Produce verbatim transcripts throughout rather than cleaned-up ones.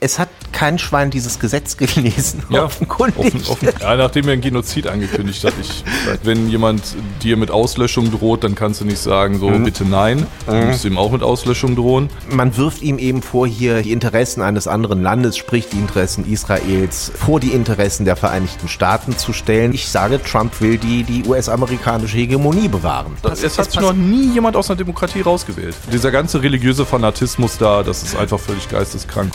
Es hat kein Schwein dieses Gesetz gelesen, ja, offenkundig. Offen, offen, ja, nachdem er einen Genozid angekündigt hat. Ich, wenn jemand dir mit Auslöschung droht, dann kannst du nicht sagen, so mhm. bitte nein. Du mhm. musst ihm auch mit Auslöschung drohen. Man wirft ihm eben vor, hier die Interessen eines anderen Landes, sprich die Interessen Israels, vor die Interessen der Vereinigten Staaten zu stellen. Ich sage, Trump will die, die U S-amerikanische Hegemonie bewahren. Das, das hat sich noch nie jemand aus einer Demokratie rausgewählt. Dieser ganze religiöse Fanatismus da, das ist einfach völlig geisteskrank.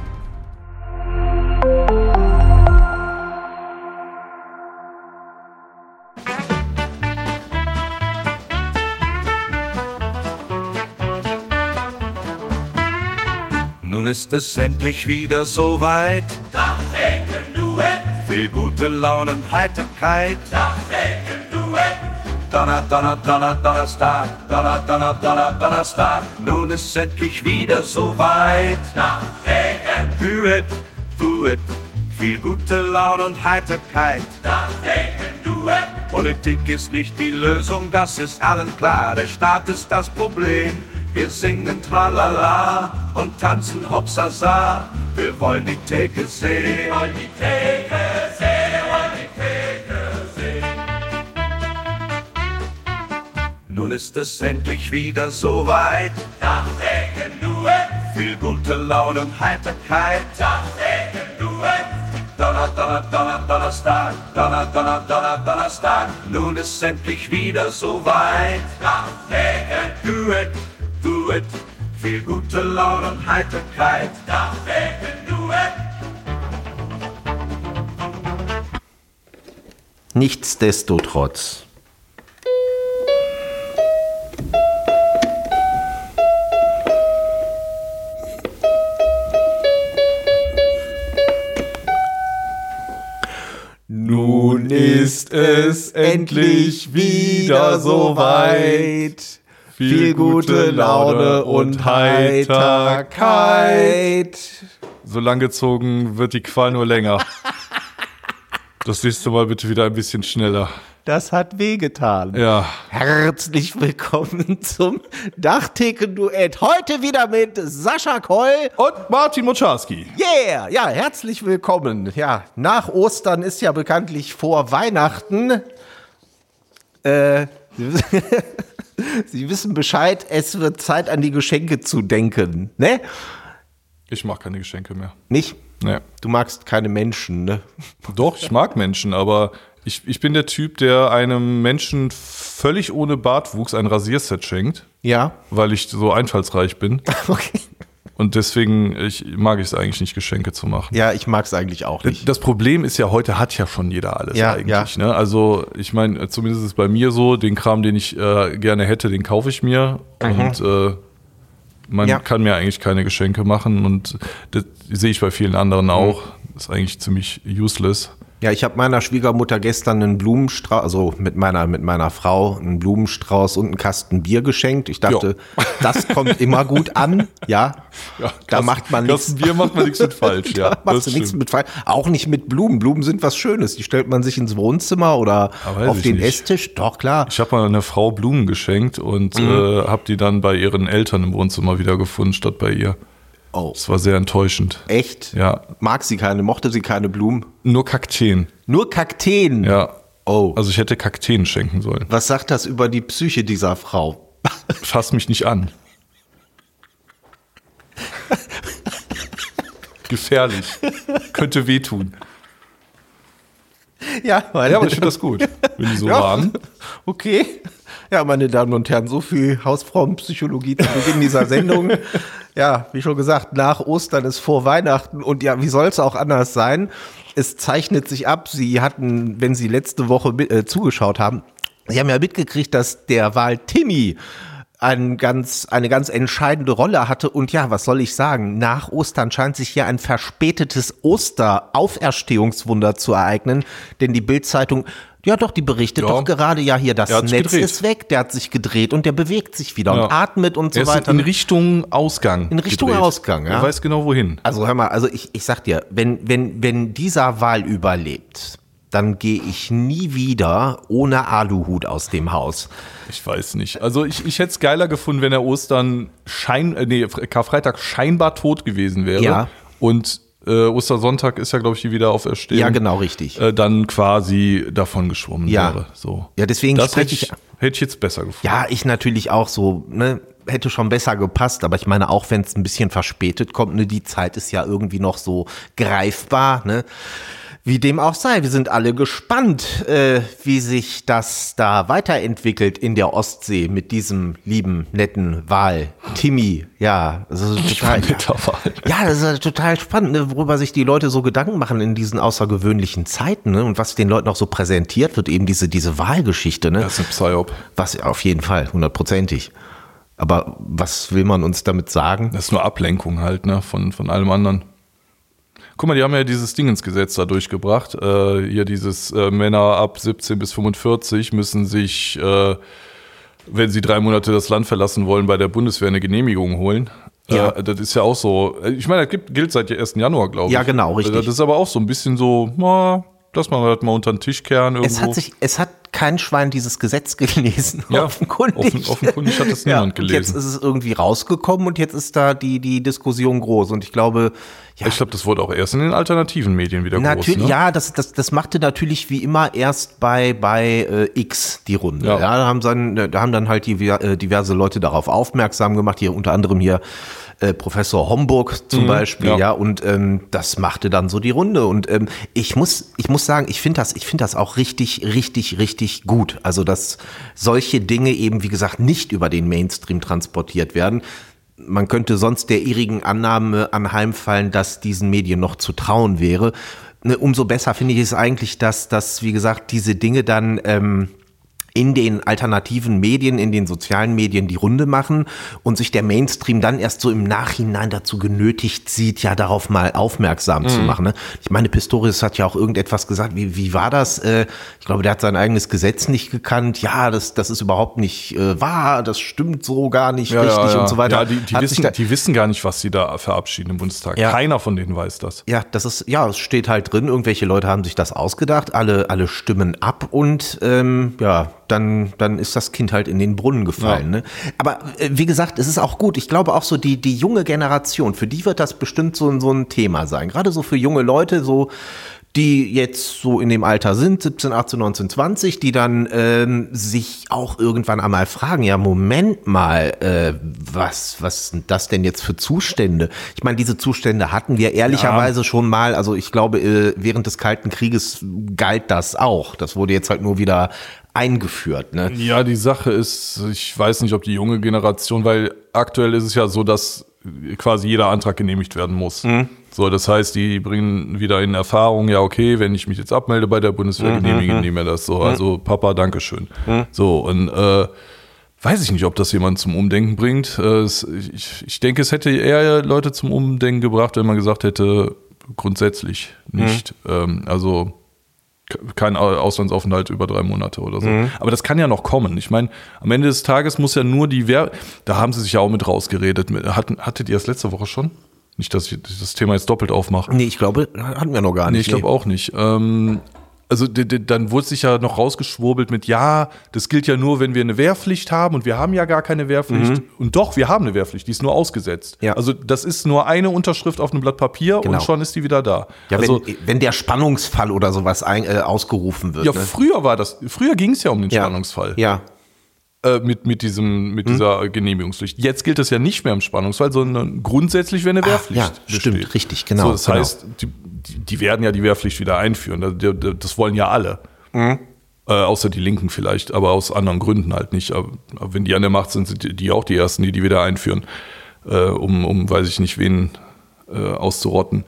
Nun ist es endlich wieder soweit. Dachdecken Duett. Viel gute Laune und Heiterkeit. Dachdecken Duett. Donner, Donner, Donner, Donnerstag. Donner, Donner, Donner, Donnerstag. Nun ist es endlich wieder soweit. Dachdecken Duett, Duett. Viel gute Laune und Heiterkeit. Dachdecken Duett. Politik ist nicht die Lösung, das ist allen klar. Der Staat ist das Problem. Wir singen Tralala und tanzen Hopsasa. Wir wollen die Theke sehen. Wir wollen die Theke sehen. Wir wollen die Theke sehen. Nun ist es endlich wieder soweit. Dachdecken Duett. Viel gute Laune und Heiterkeit. Dachdecken Duett. Donner, Donner, Donner, Donnerstag. Donner, Donner, Donner, Donnerstag. Nun ist es endlich wieder soweit. Dachdecken Duett. Duett, viel gute Laune und Heiterkeit. Dachdecken Duett. Nichtsdestotrotz. Nun ist es endlich wieder soweit. Viel gute Laune und Heiterkeit. So langgezogen wird die Qual nur länger. Das nächste Mal bitte wieder ein bisschen schneller. Das hat wehgetan. Ja. Herzlich willkommen zum Dachtheken-Duett. Heute wieder mit Sascha Koll und Martin Mocharski. Yeah, ja, herzlich willkommen. Ja, nach Ostern ist ja bekanntlich vor Weihnachten. Äh... Sie wissen Bescheid, es wird Zeit, an die Geschenke zu denken, ne? Ich mag keine Geschenke mehr. Nicht? Nee. Du magst keine Menschen, ne? Doch, ich mag Menschen, aber ich, ich bin der Typ, der einem Menschen völlig ohne Bartwuchs ein Rasierset schenkt. Ja. Weil ich so einfallsreich bin. Okay. Und deswegen ich, mag ich es eigentlich nicht, Geschenke zu machen. Ja, ich mag es eigentlich auch nicht. Das Problem ist ja, heute hat ja schon jeder alles ja, eigentlich. Ja. Ne? Also ich meine, zumindest ist es bei mir so, den Kram, den ich äh, gerne hätte, den kaufe ich mir. Mhm. Und äh, man ja. kann mir eigentlich keine Geschenke machen. Und das sehe ich bei vielen anderen auch. Das ist eigentlich ziemlich useless. Ja, ich habe meiner Schwiegermutter gestern einen Blumenstrauß, also mit meiner, mit meiner Frau, einen Blumenstrauß und einen Kasten Bier geschenkt. Ich dachte, jo. das kommt immer gut an, ja. ja da Kasten, macht man nichts. Kasten Bier macht man nichts mit falsch, ja. Da machst du nichts mit falsch. Auch nicht mit Blumen. Blumen sind was Schönes. Die stellt man sich ins Wohnzimmer oder auf den nicht. Esstisch. Doch, klar. Ich habe mal einer Frau Blumen geschenkt und mhm. äh, habe die dann bei ihren Eltern im Wohnzimmer wiedergefunden, statt bei ihr. Oh. Das war sehr enttäuschend. Echt? Ja. Mag sie keine, mochte sie keine Blumen? Nur Kakteen. Nur Kakteen? Ja. Oh. Also ich hätte Kakteen schenken sollen. Was sagt das über die Psyche dieser Frau? Fass mich nicht an. Gefährlich. Könnte wehtun. Ja, meine ja, aber ich finde das gut, wenn die so ja. waren. Okay. Ja, meine Damen und Herren, so viel Hausfrauenpsychologie zu Beginn dieser Sendung. Ja, wie schon gesagt, nach Ostern ist vor Weihnachten und ja, wie soll es auch anders sein? Es zeichnet sich ab, Sie hatten, wenn Sie letzte Woche äh, zugeschaut haben, Sie haben ja mitgekriegt, dass der Wahl Timmy ein ganz, eine ganz entscheidende Rolle hatte. Und ja, was soll ich sagen? Nach Ostern scheint sich hier ein verspätetes Osterauferstehungswunder zu ereignen. Denn die Bild-Zeitung, ja doch, die berichtet ja. doch gerade, ja hier, das Netz gedreht. Ist weg, der hat sich gedreht und der bewegt sich wieder ja. und atmet und so er weiter. In Richtung Ausgang. In Richtung gedreht. Ausgang, ja. Er weiß genau wohin. Also hör mal, also ich, ich sag dir, wenn, wenn, wenn dieser Wahl überlebt, dann gehe ich nie wieder ohne Aluhut aus dem Haus. Ich weiß nicht. Also ich, ich hätte es geiler gefunden, wenn er Ostern, Schein, äh, nee, Karfreitag scheinbar tot gewesen wäre. Ja. und äh, Ostersonntag ist ja, glaube ich, die Wiederauferstehung. Ja, genau, richtig. Äh, dann quasi davon geschwommen ja. wäre. So. Ja, deswegen das spreche hätte ich, ich... hätte ich jetzt besser gefunden. Ja, ich natürlich auch so, ne, hätte schon besser gepasst, aber ich meine, auch wenn es ein bisschen verspätet kommt, ne, die Zeit ist ja irgendwie noch so greifbar, ne. Wie dem auch sei, wir sind alle gespannt, äh, wie sich das da weiterentwickelt in der Ostsee mit diesem lieben, netten Wal, Timmy. Ja, das ist total, ja, das ist total spannend, ne, worüber sich die Leute so Gedanken machen in diesen außergewöhnlichen Zeiten, ne, und was den Leuten auch so präsentiert wird, eben diese, diese Wahlgeschichte, ne. Das ist ein Psyop. Was auf jeden Fall, hundertprozentig. Aber was will man uns damit sagen? Das ist nur Ablenkung halt, ne, von, von allem anderen. Guck mal, die haben ja dieses Ding ins Gesetz da durchgebracht. Äh, hier dieses äh, Männer ab siebzehn bis fünfundvierzig müssen sich, äh, wenn sie drei Monate das Land verlassen wollen, bei der Bundeswehr eine Genehmigung holen. Ja. Äh, das ist ja auch so. Ich meine, das gibt, gilt seit ersten Januar, glaube ich. Ja, genau, richtig. Das ist aber auch so ein bisschen so, na, lass mal halt mal unter den Tisch kehren irgendwo. Es hat sich, es hat kein Schwein dieses Gesetz gelesen. Ja, offenkundig. Offen, offenkundig hat es niemand ja, gelesen. Jetzt ist es irgendwie rausgekommen und jetzt ist da die, die Diskussion groß. Und ich glaube, ja. Ich glaube, das wurde auch erst in den alternativen Medien wieder natürlich, groß. Ne? Ja, das, das, das machte natürlich wie immer erst bei, bei äh, X die Runde. Ja. Ja, da haben dann, da haben dann halt die, äh, diverse Leute darauf aufmerksam gemacht, hier unter anderem hier Äh, Professor Homburg zum mhm, Beispiel, ja, ja und ähm, das machte dann so die Runde und ähm, ich muss, ich muss sagen, ich finde das, ich finde das auch richtig, richtig, richtig gut. Also dass solche Dinge eben, wie gesagt, nicht über den Mainstream transportiert werden. Man könnte sonst der irrigen Annahme anheimfallen, dass diesen Medien noch zu trauen wäre. Ne, umso besser finde ich es eigentlich, dass, dass wie gesagt diese Dinge dann ähm, in den alternativen Medien, in den sozialen Medien die Runde machen und sich der Mainstream dann erst so im Nachhinein dazu genötigt sieht, ja darauf mal aufmerksam mhm. zu machen. Ne? Ich meine, Pistorius hat ja auch irgendetwas gesagt, wie, wie war das? Äh, ich glaube, der hat sein eigenes Gesetz nicht gekannt. Ja, das, das ist überhaupt nicht äh, wahr, das stimmt so gar nicht ja, richtig ja, ja. und so weiter. Ja, die, die, wissen, da, die wissen gar nicht, was sie da verabschieden im Bundestag. Ja. Keiner von denen weiß das. Ja, das ist, ja, es steht halt drin, irgendwelche Leute haben sich das ausgedacht, alle, alle stimmen ab und ähm, ja, dann, dann ist das Kind halt in den Brunnen gefallen. Ja. Ne? Aber äh, wie gesagt, es ist auch gut. Ich glaube auch so, die, die junge Generation, für die wird das bestimmt so, so ein Thema sein. Gerade so für junge Leute, so die jetzt so in dem Alter sind, siebzehn, achtzehn, neunzehn, zwanzig, die dann ähm, sich auch irgendwann einmal fragen, ja Moment mal, äh, was, was sind das denn jetzt für Zustände? Ich meine, diese Zustände hatten wir ehrlicherweise ja. schon mal, also ich glaube, äh, während des Kalten Krieges galt das auch. Das wurde jetzt halt nur wieder eingeführt, ne? Ja, die Sache ist, ich weiß nicht, ob die junge Generation, weil aktuell ist es ja so, dass quasi jeder Antrag genehmigt werden muss. Mhm. So, das heißt, die bringen wieder in Erfahrung, ja okay, wenn ich mich jetzt abmelde bei der Bundeswehr, mhm. genehmigen die mir das so. Mhm. Also Papa, Dankeschön. Mhm. So, und äh, weiß ich nicht, ob das jemand zum Umdenken bringt. Äh, es, ich, ich denke, es hätte eher Leute zum Umdenken gebracht, wenn man gesagt hätte, grundsätzlich nicht. Mhm. Ähm, also kein Auslandsaufenthalt über drei Monate oder so. Mhm. Aber das kann ja noch kommen. Ich meine, am Ende des Tages muss ja nur die Wehr, da haben sie sich ja auch mit rausgeredet. Hatten, hattet ihr das letzte Woche schon? Nicht, dass ich das Thema jetzt doppelt aufmache. Nee, ich glaube, hatten wir noch gar nicht. Nee, ich glaube nee. auch nicht. Ähm, also d- d- dann wurde sich ja noch rausgeschwurbelt mit, ja, das gilt ja nur, wenn wir eine Wehrpflicht haben und wir haben ja gar keine Wehrpflicht. Mhm. Und doch, wir haben eine Wehrpflicht, die ist nur ausgesetzt. Ja. Also das ist nur eine Unterschrift auf einem Blatt Papier genau. und schon ist die wieder da. Ja, also, wenn, wenn der Spannungsfall oder sowas ein, äh, ausgerufen wird. Ja, ne? früher war das, früher ging es ja um den ja. Spannungsfall. Ja. Äh, mit, mit, diesem, mit mhm. dieser Genehmigungspflicht. Jetzt gilt das ja nicht mehr im Spannungsfall, sondern grundsätzlich, wenn eine Wehrpflicht Ach, ja, besteht. Stimmt, richtig, genau. So, das genau. heißt, die, die, die werden ja die Wehrpflicht wieder einführen. Das, das wollen ja alle. Mhm. Äh, außer die Linken vielleicht, aber aus anderen Gründen halt nicht. Aber, aber wenn die an der Macht sind, sind die, die auch die Ersten, die die wieder einführen, äh, um, um, weiß ich nicht, wen äh, auszurotten.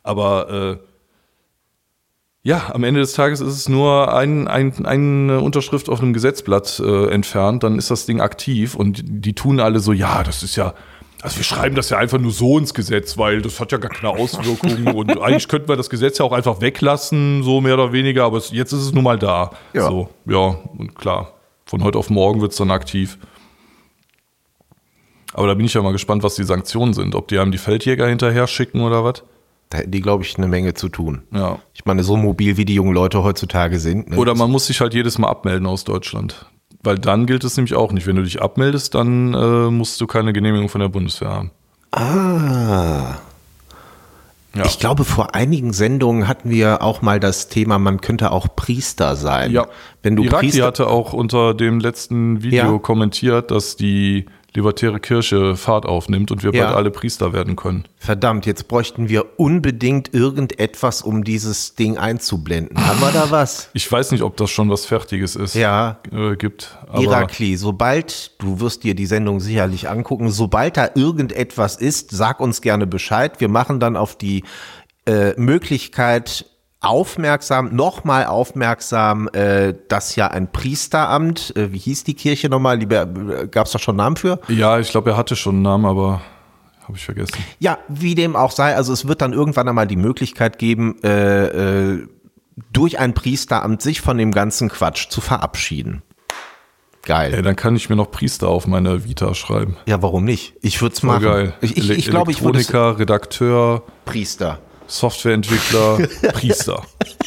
Aber äh, ja, am Ende des Tages ist es nur ein, ein, eine Unterschrift auf einem Gesetzblatt äh, entfernt, dann ist das Ding aktiv und die tun alle so, ja, das ist ja, also wir schreiben das ja einfach nur so ins Gesetz, weil das hat ja gar keine Auswirkungen und eigentlich könnten wir das Gesetz ja auch einfach weglassen, so mehr oder weniger, aber es, jetzt ist es nun mal da. Ja. So, ja, und klar, von heute auf morgen wird es dann aktiv. Aber da bin ich ja mal gespannt, was die Sanktionen sind, ob die einem die Feldjäger hinterher schicken oder was. Da hätten die, glaube ich, eine Menge zu tun. Ja. Ich meine, so mobil wie die jungen Leute heutzutage sind. Ne? Oder man muss sich halt jedes Mal abmelden aus Deutschland. Weil dann gilt es nämlich auch nicht. Wenn du dich abmeldest, dann äh, musst du keine Genehmigung von der Bundeswehr haben. Ah. Ja. Ich glaube, vor einigen Sendungen hatten wir auch mal das Thema, man könnte auch Priester sein. Ja, wenn du Iraki Priester hatte auch unter dem letzten Video Ja. kommentiert, dass die libertäre Kirche Fahrt aufnimmt und wir Ja. bald alle Priester werden können. Verdammt, jetzt bräuchten wir unbedingt irgendetwas, um dieses Ding einzublenden. Haben wir da was? Ich weiß nicht, ob das schon was Fertiges ist, Ja. äh, gibt. Aber Irakli, sobald, du wirst dir die Sendung sicherlich angucken, sobald da irgendetwas ist, sag uns gerne Bescheid. Wir machen dann auf die äh, Möglichkeit aufmerksam, nochmal aufmerksam, äh, dass ja ein Priesteramt, äh, wie hieß die Kirche nochmal, gab es da schon einen Namen für? ja, ich glaube, er hatte schon einen Namen, aber habe ich vergessen. Ja, wie dem auch sei, also es wird dann irgendwann einmal die Möglichkeit geben, äh, äh, durch ein Priesteramt sich von dem ganzen Quatsch zu verabschieden. Geil. Ey, dann kann ich mir noch Priester auf meine Vita schreiben. Ja, warum nicht? Ich würde es Voll machen. geil. Ich, ich, Ele- ich glaube, ich würde es- Elektroniker, Redakteur, Priester. Softwareentwickler, Priester.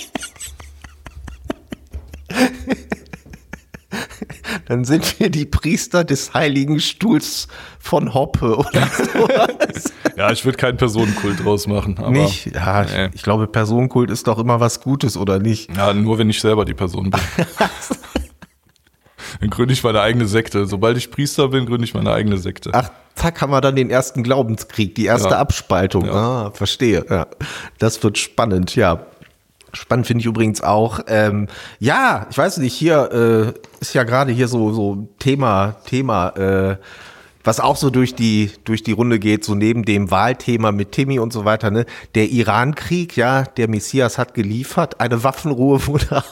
Dann sind wir die Priester des Heiligen Stuhls von Hoppe oder sowas. Ja, ich würde keinen Personenkult draus machen. Aber, Nicht? Ja, Nee. ich, ich glaube, Personenkult ist doch immer was Gutes, oder nicht? Ja, nur wenn ich selber die Person bin. Dann gründe ich meine eigene Sekte. Sobald ich Priester bin, gründe ich meine eigene Sekte. Ach, zack, haben wir dann den ersten Glaubenskrieg, die erste Ja. Abspaltung. Ja. Ah, verstehe. Ja. Das wird spannend, ja. Spannend finde ich übrigens auch. Ähm, ja, ich weiß nicht, hier äh, ist ja gerade hier so so Thema, Thema, äh, was auch so durch die durch die Runde geht, so neben dem Wahlthema mit Timmy und so weiter, ne? Der Iran-Krieg, ja, der Messias hat geliefert, eine Waffenruhe wurde.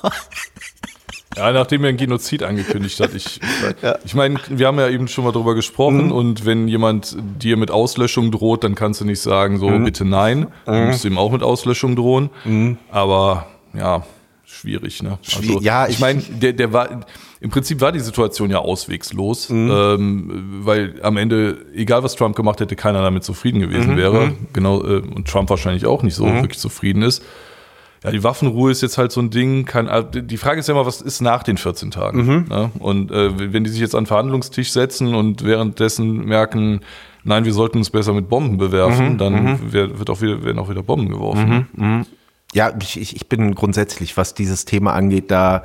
Ja, nachdem er einen Genozid angekündigt hat. Ich, ich, ich meine, wir haben ja eben schon mal drüber gesprochen Mhm. und wenn jemand dir mit Auslöschung droht, dann kannst du nicht sagen, so Mhm. bitte nein. Du musst ihm auch mit Auslöschung drohen. Aber ja, schwierig, ne? Schwier- ja, ich, ich- ich meine, der, der war, im Prinzip war die Situation ja auswegslos, Mhm. ähm, weil am Ende, egal was Trump gemacht hätte, keiner damit zufrieden gewesen Mhm. wäre. Genau, äh, und Trump wahrscheinlich auch nicht so wirklich zufrieden ist. Ja, die Waffenruhe ist jetzt halt so ein Ding. Kann, die Frage ist ja immer, was ist nach den vierzehn Tagen? Mhm. Ne? Und äh, wenn die sich jetzt an den Verhandlungstisch setzen und währenddessen merken, nein, wir sollten uns besser mit Bomben bewerfen, Mhm. dann wär, wird auch wieder, werden auch wieder Bomben geworfen. Ja, ich, ich ich bin grundsätzlich, was dieses Thema angeht, da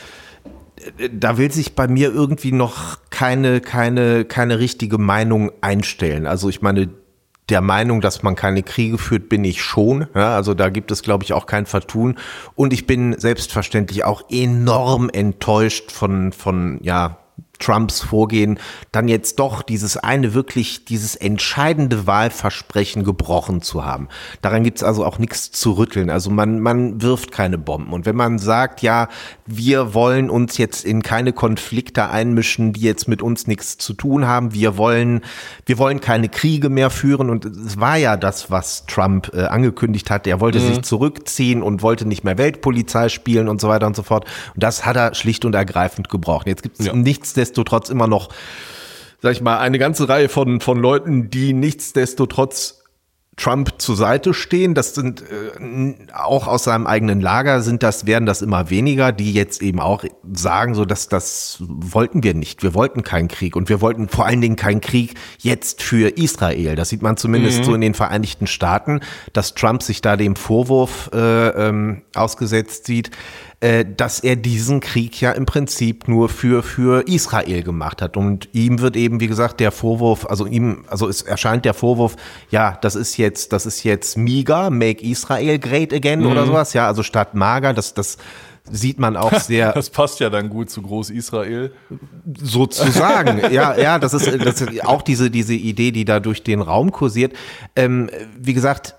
da will sich bei mir irgendwie noch keine keine keine richtige Meinung einstellen. Also ich meine, der Meinung, dass man keine Kriege führt, bin ich schon. Ja, also da gibt es, glaube ich, auch kein Vertun. Und ich bin selbstverständlich auch enorm enttäuscht von von ja Trumps Vorgehen, dann jetzt doch dieses eine wirklich, dieses entscheidende Wahlversprechen gebrochen zu haben. Daran gibt's also auch nichts zu rütteln. Also man, man wirft keine Bomben. Und wenn man sagt, ja, wir wollen uns jetzt in keine Konflikte einmischen, die jetzt mit uns nichts zu tun haben, wir wollen, wir wollen keine Kriege mehr führen. Und es war ja das, was Trump äh, angekündigt hat. Er wollte sich zurückziehen und wollte nicht mehr Weltpolizei spielen und so weiter und so fort. Und das hat er schlicht und ergreifend gebrochen. Jetzt gibt's Ja. nichtsdestotrotz immer noch, sag ich mal, eine ganze Reihe von, von Leuten, die nichtsdestotrotz Trump zur Seite stehen. Das sind äh, auch aus seinem eigenen Lager sind das, werden das immer weniger, die jetzt eben auch sagen, so dass das wollten wir nicht. Wir wollten keinen Krieg und wir wollten vor allen Dingen keinen Krieg jetzt für Israel. Das sieht man zumindest mhm. so in den Vereinigten Staaten, dass Trump sich da dem Vorwurf äh, ähm, ausgesetzt sieht, äh, dass er diesen Krieg ja im Prinzip nur für für Israel gemacht hat. Und ihm wird eben, wie gesagt, der Vorwurf, also ihm, also es erscheint der Vorwurf, ja, das ist jetzt, das ist jetzt MAGA, Make Israel Great Again mhm. oder sowas, ja, also statt MAGA, das, das sieht man auch sehr. Das passt ja dann gut zu Groß-Israel. Sozusagen, ja, ja, das ist, das ist auch diese, diese Idee, die da durch den Raum kursiert. Ähm, wie gesagt,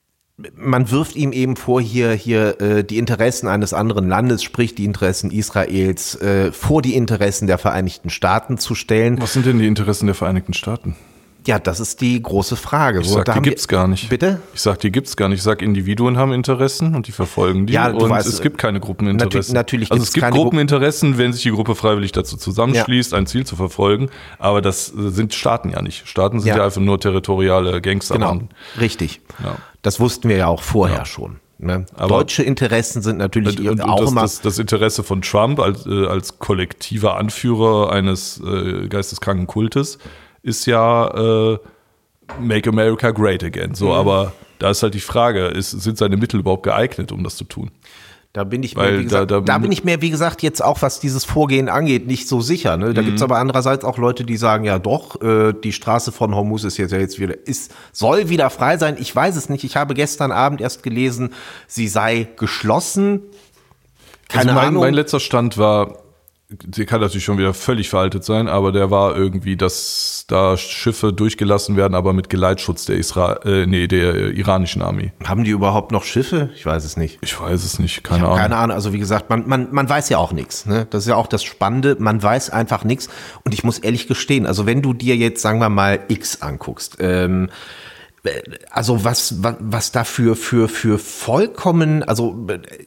man wirft ihm eben vor, hier hier äh, die Interessen eines anderen Landes, sprich die Interessen Israels, äh, vor die Interessen der Vereinigten Staaten zu stellen. Was sind denn die Interessen der Vereinigten Staaten? Ja, das ist die große Frage. Ich So, sag, da die haben gibt's wir- gar nicht. Bitte? Ich sag, die gibt's gar nicht. Ich sag, Individuen haben Interessen und die verfolgen die. Ja, du und weißt, es gibt keine Gruppeninteressen. natür- natürlich also gibt's es gibt keine Gru- Gruppeninteressen, wenn sich die Gruppe freiwillig dazu zusammenschließt, ein Ziel zu verfolgen. Aber das äh, sind Staaten ja nicht. Staaten sind Ja. ja, einfach nur territoriale Gangster. Genau, richtig. Ja. Das wussten wir ja auch vorher schon. Ne? Aber- Deutsche Interessen sind natürlich Und, und auch das, immer. das, das Interesse von Trump als, äh, als kollektiver Anführer eines äh, geisteskranken Kultes ist ja äh, Make America Great Again. So, Mhm. aber da ist halt die Frage, ist, sind seine Mittel überhaupt geeignet, um das zu tun? Da bin ich Weil mir, wie gesagt, da, da, da, bin ich mir, wie gesagt, jetzt auch, was dieses Vorgehen angeht, nicht so sicher. Ne? Da mhm. gibt's aber andererseits auch Leute, die sagen, ja doch, äh, die Straße von Hormuz ist jetzt ja jetzt wieder, ist, soll wieder frei sein. Ich weiß es nicht. Ich habe gestern Abend erst gelesen, sie sei geschlossen. Keine also mein, Ahnung. Mein letzter Stand war, der kann natürlich schon wieder völlig veraltet sein, aber der war irgendwie, dass da Schiffe durchgelassen werden, aber mit Geleitschutz der Isra äh, nee, der iranischen Armee. Haben die überhaupt noch Schiffe? Ich weiß es nicht. Ich weiß es nicht, keine Ahnung. Keine Ahnung, also wie gesagt, man, man, man weiß ja auch nichts. Ne? Das ist ja auch das Spannende, man weiß einfach nichts. Und ich muss ehrlich gestehen, also wenn du dir jetzt, sagen wir mal, X anguckst, ähm, also was, was, was dafür für, für vollkommen, also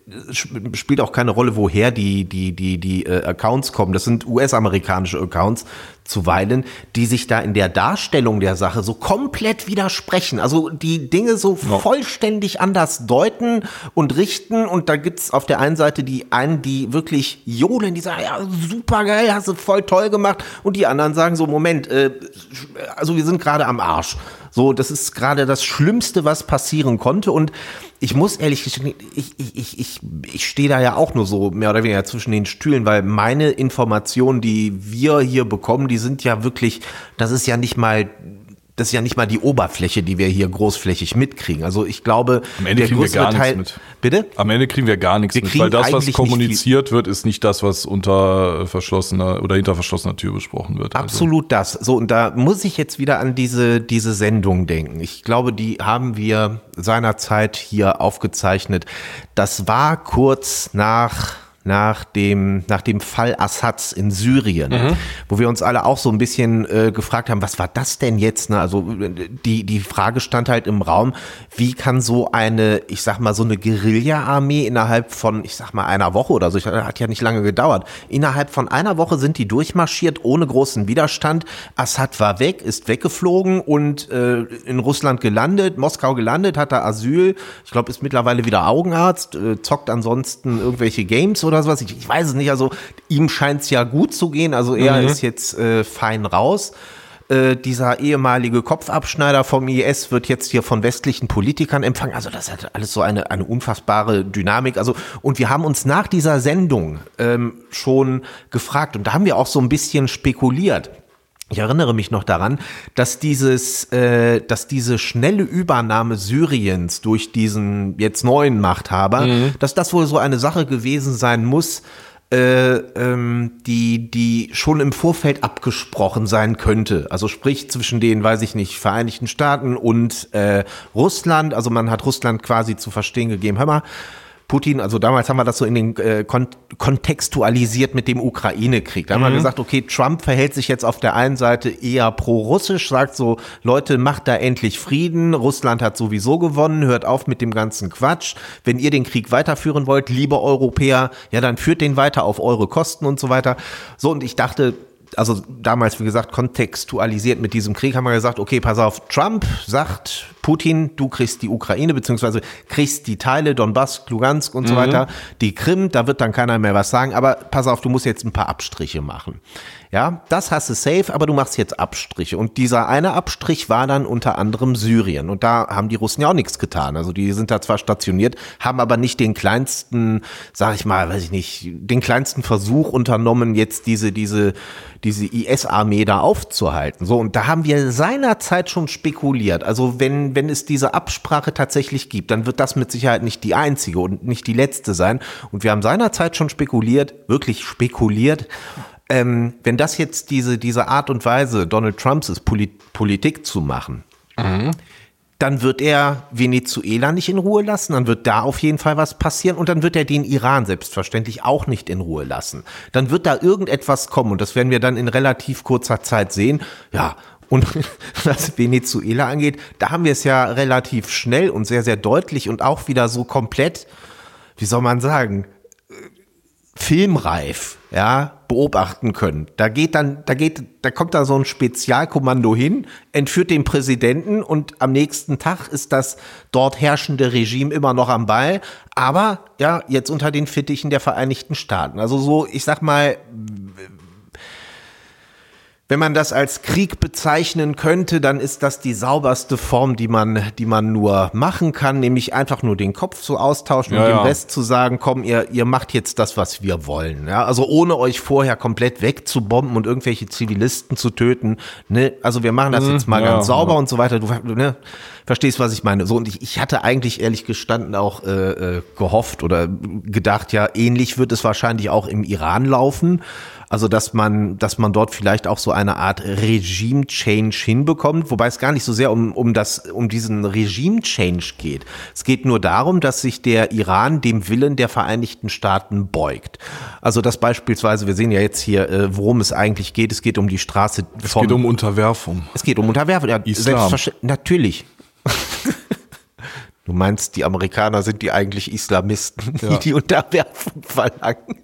spielt auch keine Rolle, woher die, die, die, die äh, Accounts kommen. Das sind U S-amerikanische Accounts zuweilen, die sich da in der Darstellung der Sache so komplett widersprechen. Also die Dinge so ja. vollständig anders deuten und richten. Und da gibt's auf der einen Seite die einen, die wirklich johlen, die sagen, ja, super geil, hast du voll toll gemacht. Und die anderen sagen so, Moment, äh, also wir sind gerade am Arsch. So, das ist gerade das Schlimmste, was passieren konnte. Und ich muss ehrlich gestehen, ich, ich, ich, ich, ich stehe da ja auch nur so mehr oder weniger zwischen den Stühlen, weil meine Informationen, die wir hier bekommen, die sind ja wirklich, das ist ja nicht mal, das ist ja nicht mal die Oberfläche, die wir hier großflächig mitkriegen. Also ich glaube, am Ende der kriegen wir gar Teil, nichts mit. Bitte? Am Ende kriegen wir gar nichts wir mit, weil das, was kommuniziert viel, wird, ist nicht das, was unter verschlossener oder hinter verschlossener Tür besprochen wird. Absolut also. das. So, und da muss ich jetzt wieder an diese, diese Sendung denken. Ich glaube, die haben wir seinerzeit hier aufgezeichnet. Das war kurz nach nach dem, nach dem Fall Assads in Syrien, mhm. wo wir uns alle auch so ein bisschen äh, gefragt haben, was war das denn jetzt? Ne? Also die, die Frage stand halt im Raum, wie kann so eine, ich sag mal, so eine Guerilla-Armee innerhalb von, ich sag mal, einer Woche oder so, ich, hat ja nicht lange gedauert, innerhalb von einer Woche sind die durchmarschiert, ohne großen Widerstand. Assad war weg, ist weggeflogen und äh, in Russland gelandet, Moskau gelandet, hat da Asyl, ich glaube, ist mittlerweile wieder Augenarzt, äh, zockt ansonsten irgendwelche Games oder sowas. Ich, ich weiß es nicht, also ihm scheint es ja gut zu gehen, also er mhm. ist jetzt äh, fein raus. Äh, dieser ehemalige Kopfabschneider vom I S wird jetzt hier von westlichen Politikern empfangen. Also das hat alles so eine, eine unfassbare Dynamik. Also, und wir haben uns nach dieser Sendung ähm, schon gefragt und da haben wir auch so ein bisschen spekuliert. Ich erinnere mich noch daran, dass dieses, äh, dass diese schnelle Übernahme Syriens durch diesen jetzt neuen Machthaber, mhm. dass das wohl so eine Sache gewesen sein muss, äh, ähm, die, die schon im Vorfeld abgesprochen sein könnte. Also sprich zwischen den, weiß ich nicht, Vereinigten Staaten und äh, Russland. Also man hat Russland quasi zu verstehen gegeben, hör mal, Putin, also damals haben wir das so in den äh, kont- kontextualisiert mit dem Ukraine-Krieg. Da haben mhm. wir gesagt, okay, Trump verhält sich jetzt auf der einen Seite eher pro-russisch, sagt so, Leute, macht da endlich Frieden, Russland hat sowieso gewonnen, hört auf mit dem ganzen Quatsch. Wenn ihr den Krieg weiterführen wollt, liebe Europäer, ja, dann führt den weiter auf eure Kosten und so weiter. So, und ich dachte, also damals, wie gesagt, kontextualisiert mit diesem Krieg, haben wir gesagt, okay, pass auf, Trump sagt, Putin, du kriegst die Ukraine, beziehungsweise kriegst die Teile, Donbass, Lugansk und so mhm. weiter, die Krim, da wird dann keiner mehr was sagen, aber pass auf, du musst jetzt ein paar Abstriche machen. Ja, das hast du safe, aber du machst jetzt Abstriche. Und dieser eine Abstrich war dann unter anderem Syrien. Und da haben die Russen ja auch nichts getan. Also die sind da zwar stationiert, haben aber nicht den kleinsten, sag ich mal, weiß ich nicht, den kleinsten Versuch unternommen, jetzt diese, diese, diese I S-Armee da aufzuhalten. So, und da haben wir seinerzeit schon spekuliert. Also wenn, wenn es diese Absprache tatsächlich gibt, dann wird das mit Sicherheit nicht die einzige und nicht die letzte sein. Und wir haben seinerzeit schon spekuliert, wirklich spekuliert, Ähm, wenn das jetzt diese, diese Art und Weise Donald Trumps ist, Polit- Politik zu machen, mhm. dann wird er Venezuela nicht in Ruhe lassen, dann wird da auf jeden Fall was passieren und dann wird er den Iran selbstverständlich auch nicht in Ruhe lassen. Dann wird da irgendetwas kommen und das werden wir dann in relativ kurzer Zeit sehen. Ja, und was Venezuela angeht, da haben wir es ja relativ schnell und sehr, sehr deutlich und auch wieder so komplett, wie soll man sagen, filmreif, ja, beobachten können. Da geht dann, da geht, da kommt da so ein Spezialkommando hin, entführt den Präsidenten und am nächsten Tag ist das dort herrschende Regime immer noch am Ball, aber ja, jetzt unter den Fittichen der Vereinigten Staaten. Also so, ich sag mal, Wenn man das als Krieg bezeichnen könnte, dann ist das die sauberste Form, die man, die man nur machen kann, nämlich einfach nur den Kopf zu austauschen ja, und dem ja. Rest zu sagen, komm, ihr, ihr macht jetzt das, was wir wollen. Ja, also ohne euch vorher komplett wegzubomben und irgendwelche Zivilisten zu töten. Ne? Also wir machen das jetzt mal ja, ganz sauber ja. und so weiter. Du ne? verstehst, was ich meine. So, und ich, ich hatte eigentlich ehrlich gestanden auch äh, äh, gehofft oder gedacht, ja, ähnlich wird es wahrscheinlich auch im Iran laufen. Also, dass man, dass man dort vielleicht auch so eine Art Regime-Change hinbekommt, wobei es gar nicht so sehr um, um das, um diesen Regime-Change geht. Es geht nur darum, dass sich der Iran dem Willen der Vereinigten Staaten beugt. Also, dass beispielsweise, wir sehen ja jetzt hier, äh, worum es eigentlich geht. Es geht um die Straße Es vom, geht um Unterwerfung. Es geht um Unterwerfung. Ja, Islam. selbstverständlich, natürlich. Du meinst, die Amerikaner sind die eigentlich Islamisten, die Ja. die Unterwerfung verlangen?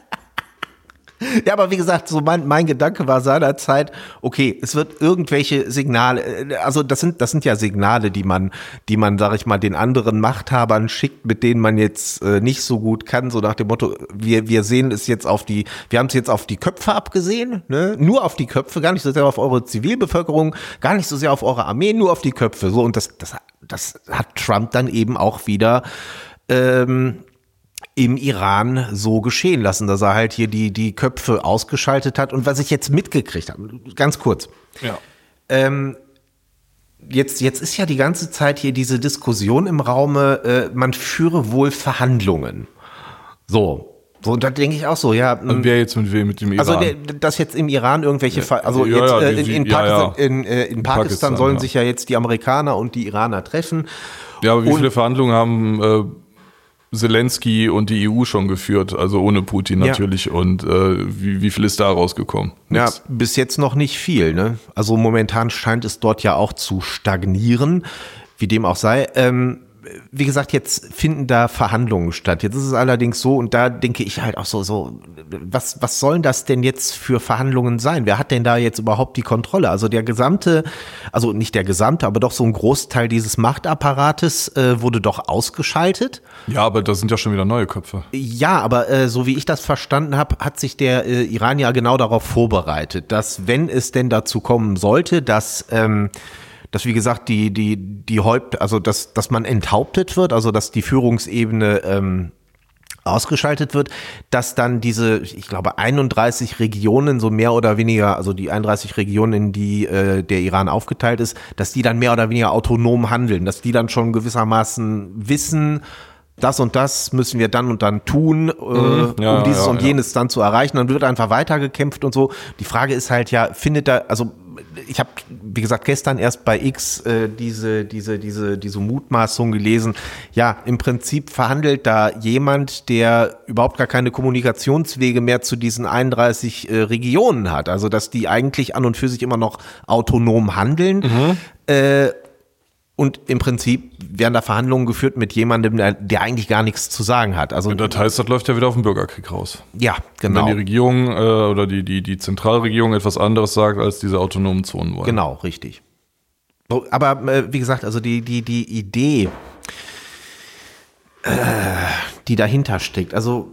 Ja, aber wie gesagt, so mein, mein Gedanke war seinerzeit, okay, es wird irgendwelche Signale, also das sind, das sind ja Signale, die man, die man, sag ich mal, den anderen Machthabern schickt, mit denen man jetzt äh, nicht so gut kann, so nach dem Motto, wir, wir sehen es jetzt auf die, wir haben es jetzt auf die Köpfe abgesehen, ne? Nur auf die Köpfe, gar nicht so sehr auf eure Zivilbevölkerung, gar nicht so sehr auf eure Armee, nur auf die Köpfe, so, und das, das, das hat Trump dann eben auch wieder, ähm, im Iran so geschehen lassen, dass er halt hier die, die Köpfe ausgeschaltet hat. Und was ich jetzt mitgekriegt habe, ganz kurz. Ja. Ähm, jetzt, jetzt ist ja die ganze Zeit hier diese Diskussion im Raume, äh, man führe wohl Verhandlungen. So. So, und da denke ich auch so, ja. Und wer jetzt mit wem, mit dem Iran? Also, der, dass jetzt im Iran irgendwelche, Ver- also Ja, jetzt ja, äh, die- in, in, die- ja, Pakistan, ja. in, äh, in, In Pakistan, Pakistan, sollen ja. sich ja jetzt die Amerikaner und die Iraner treffen. Ja, aber wie Und- viele Verhandlungen haben äh, Zelensky und die E U schon geführt? Also ohne Putin Ja. natürlich. Und äh, wie, wie viel ist da rausgekommen? Ja, Nix. bis jetzt noch nicht viel, ne? Also momentan scheint es dort ja auch zu stagnieren, wie dem auch sei. Ähm, wie gesagt, jetzt finden da Verhandlungen statt. Jetzt ist es allerdings so, und da denke ich halt auch so, so, was, was sollen das denn jetzt für Verhandlungen sein? Wer hat denn da jetzt überhaupt die Kontrolle? Also der gesamte, also nicht der gesamte, aber doch so ein Großteil dieses Machtapparates äh, wurde doch ausgeschaltet. Ja, aber das sind ja schon wieder neue Köpfe. Ja, aber äh, so wie ich das verstanden habe, hat sich der äh, Iran ja genau darauf vorbereitet, dass, wenn es denn dazu kommen sollte, dass ähm, dass wie gesagt die die die Häupt also dass dass man enthauptet wird, also dass die Führungsebene ähm, ausgeschaltet wird, dass dann diese, ich glaube, einunddreißig Regionen so mehr oder weniger, also die einunddreißig Regionen, in die äh, der Iran aufgeteilt ist, dass die dann mehr oder weniger autonom handeln, dass die dann schon gewissermaßen wissen, das und das müssen wir dann und dann tun, äh, Ja, um dieses ja, und ja. jenes dann zu erreichen. Dann wird einfach weitergekämpft und so. Die Frage ist halt ja, findet da, also ich habe, wie gesagt, gestern erst bei X äh, diese, diese, diese, diese Mutmaßung gelesen. Ja, im Prinzip verhandelt da jemand, der überhaupt gar keine Kommunikationswege mehr zu diesen einunddreißig äh, Regionen hat. Also, dass die eigentlich an und für sich immer noch autonom handeln. Mhm. Äh, Und im Prinzip werden da Verhandlungen geführt mit jemandem, der, der eigentlich gar nichts zu sagen hat. Also Das heißt, das läuft ja wieder auf den Bürgerkrieg raus. ja, Wenn genau, die Regierung äh, oder die, die, die Zentralregierung etwas anderes sagt, als diese autonomen Zonen wollen. genau, richtig. So, aber äh, wie gesagt, also die die die Idee, äh, die dahinter steckt, also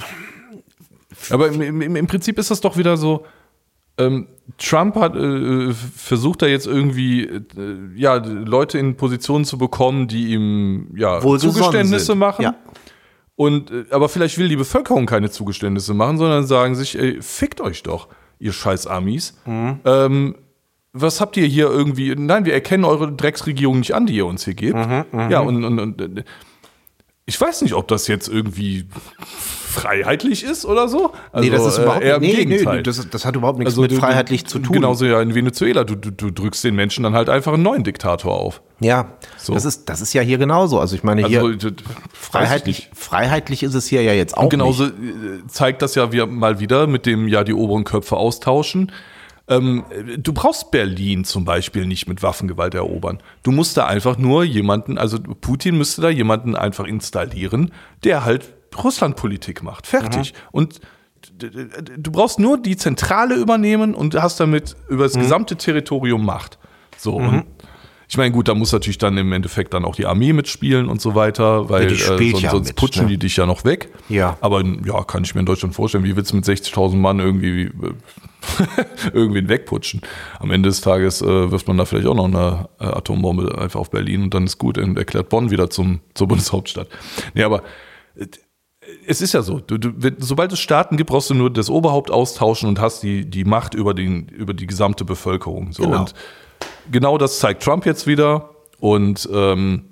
Aber im, im, im Prinzip ist das doch wieder so, ähm, Trump hat äh, versucht da jetzt irgendwie äh, ja, Leute in Positionen zu bekommen, die ihm ja, wohlgesonnen Zugeständnisse sind. machen. Ja. Und, äh, aber vielleicht will die Bevölkerung keine Zugeständnisse machen, sondern sagen sich, ey, fickt euch doch, ihr scheiß Amis. Mhm. Ähm, was habt ihr hier irgendwie? Nein, wir erkennen eure Drecksregierung nicht an, die ihr uns hier gebt. Mhm, Ja, und, und, und ich weiß nicht, ob das jetzt irgendwie freiheitlich ist oder so. Also, nee, das ist äh, überhaupt eher im nee, Gegenteil. nee, das, das hat überhaupt nichts Also mit du- du- freiheitlich zu tun. Genauso ja in Venezuela. Du, du, du drückst den Menschen dann halt einfach einen neuen Diktator auf. Ja, So. das ist das ist ja hier genauso. Also ich meine Also hier d- d- freiheitlich freiheitlich ist es hier ja jetzt auch Und genauso nicht. äh, zeigt das ja wir mal wieder mit dem ja die oberen Köpfe austauschen. Ähm, du brauchst Berlin zum Beispiel nicht mit Waffengewalt erobern. Du musst da einfach nur jemanden, also Putin müsste da jemanden einfach installieren, der halt Russlandpolitik macht. Fertig. Und d- d- d- du brauchst nur die Zentrale übernehmen und hast damit über das gesamte Territorium Macht. So, und ich meine, gut, da muss natürlich dann im Endeffekt dann auch die Armee mitspielen und so weiter, weil die äh, spielt sonst, ja sonst mit, putschen ne? die dich ja noch weg. Ja. Aber ja, kann ich mir in Deutschland vorstellen. Wie willst du mit sechzigtausend Mann irgendwie, äh, irgendwen wegputschen. Am Ende des Tages äh, wirft man da vielleicht auch noch eine äh, Atombombe einfach auf Berlin und dann ist gut und erklärt Bonn wieder zum, zur Bundeshauptstadt. Nee, aber äh, es ist ja so, du, du, wenn, sobald es Staaten gibt, brauchst du nur das Oberhaupt austauschen und hast die, die Macht über, den, über die gesamte Bevölkerung. So. Genau. Und genau das zeigt Trump jetzt wieder und ähm,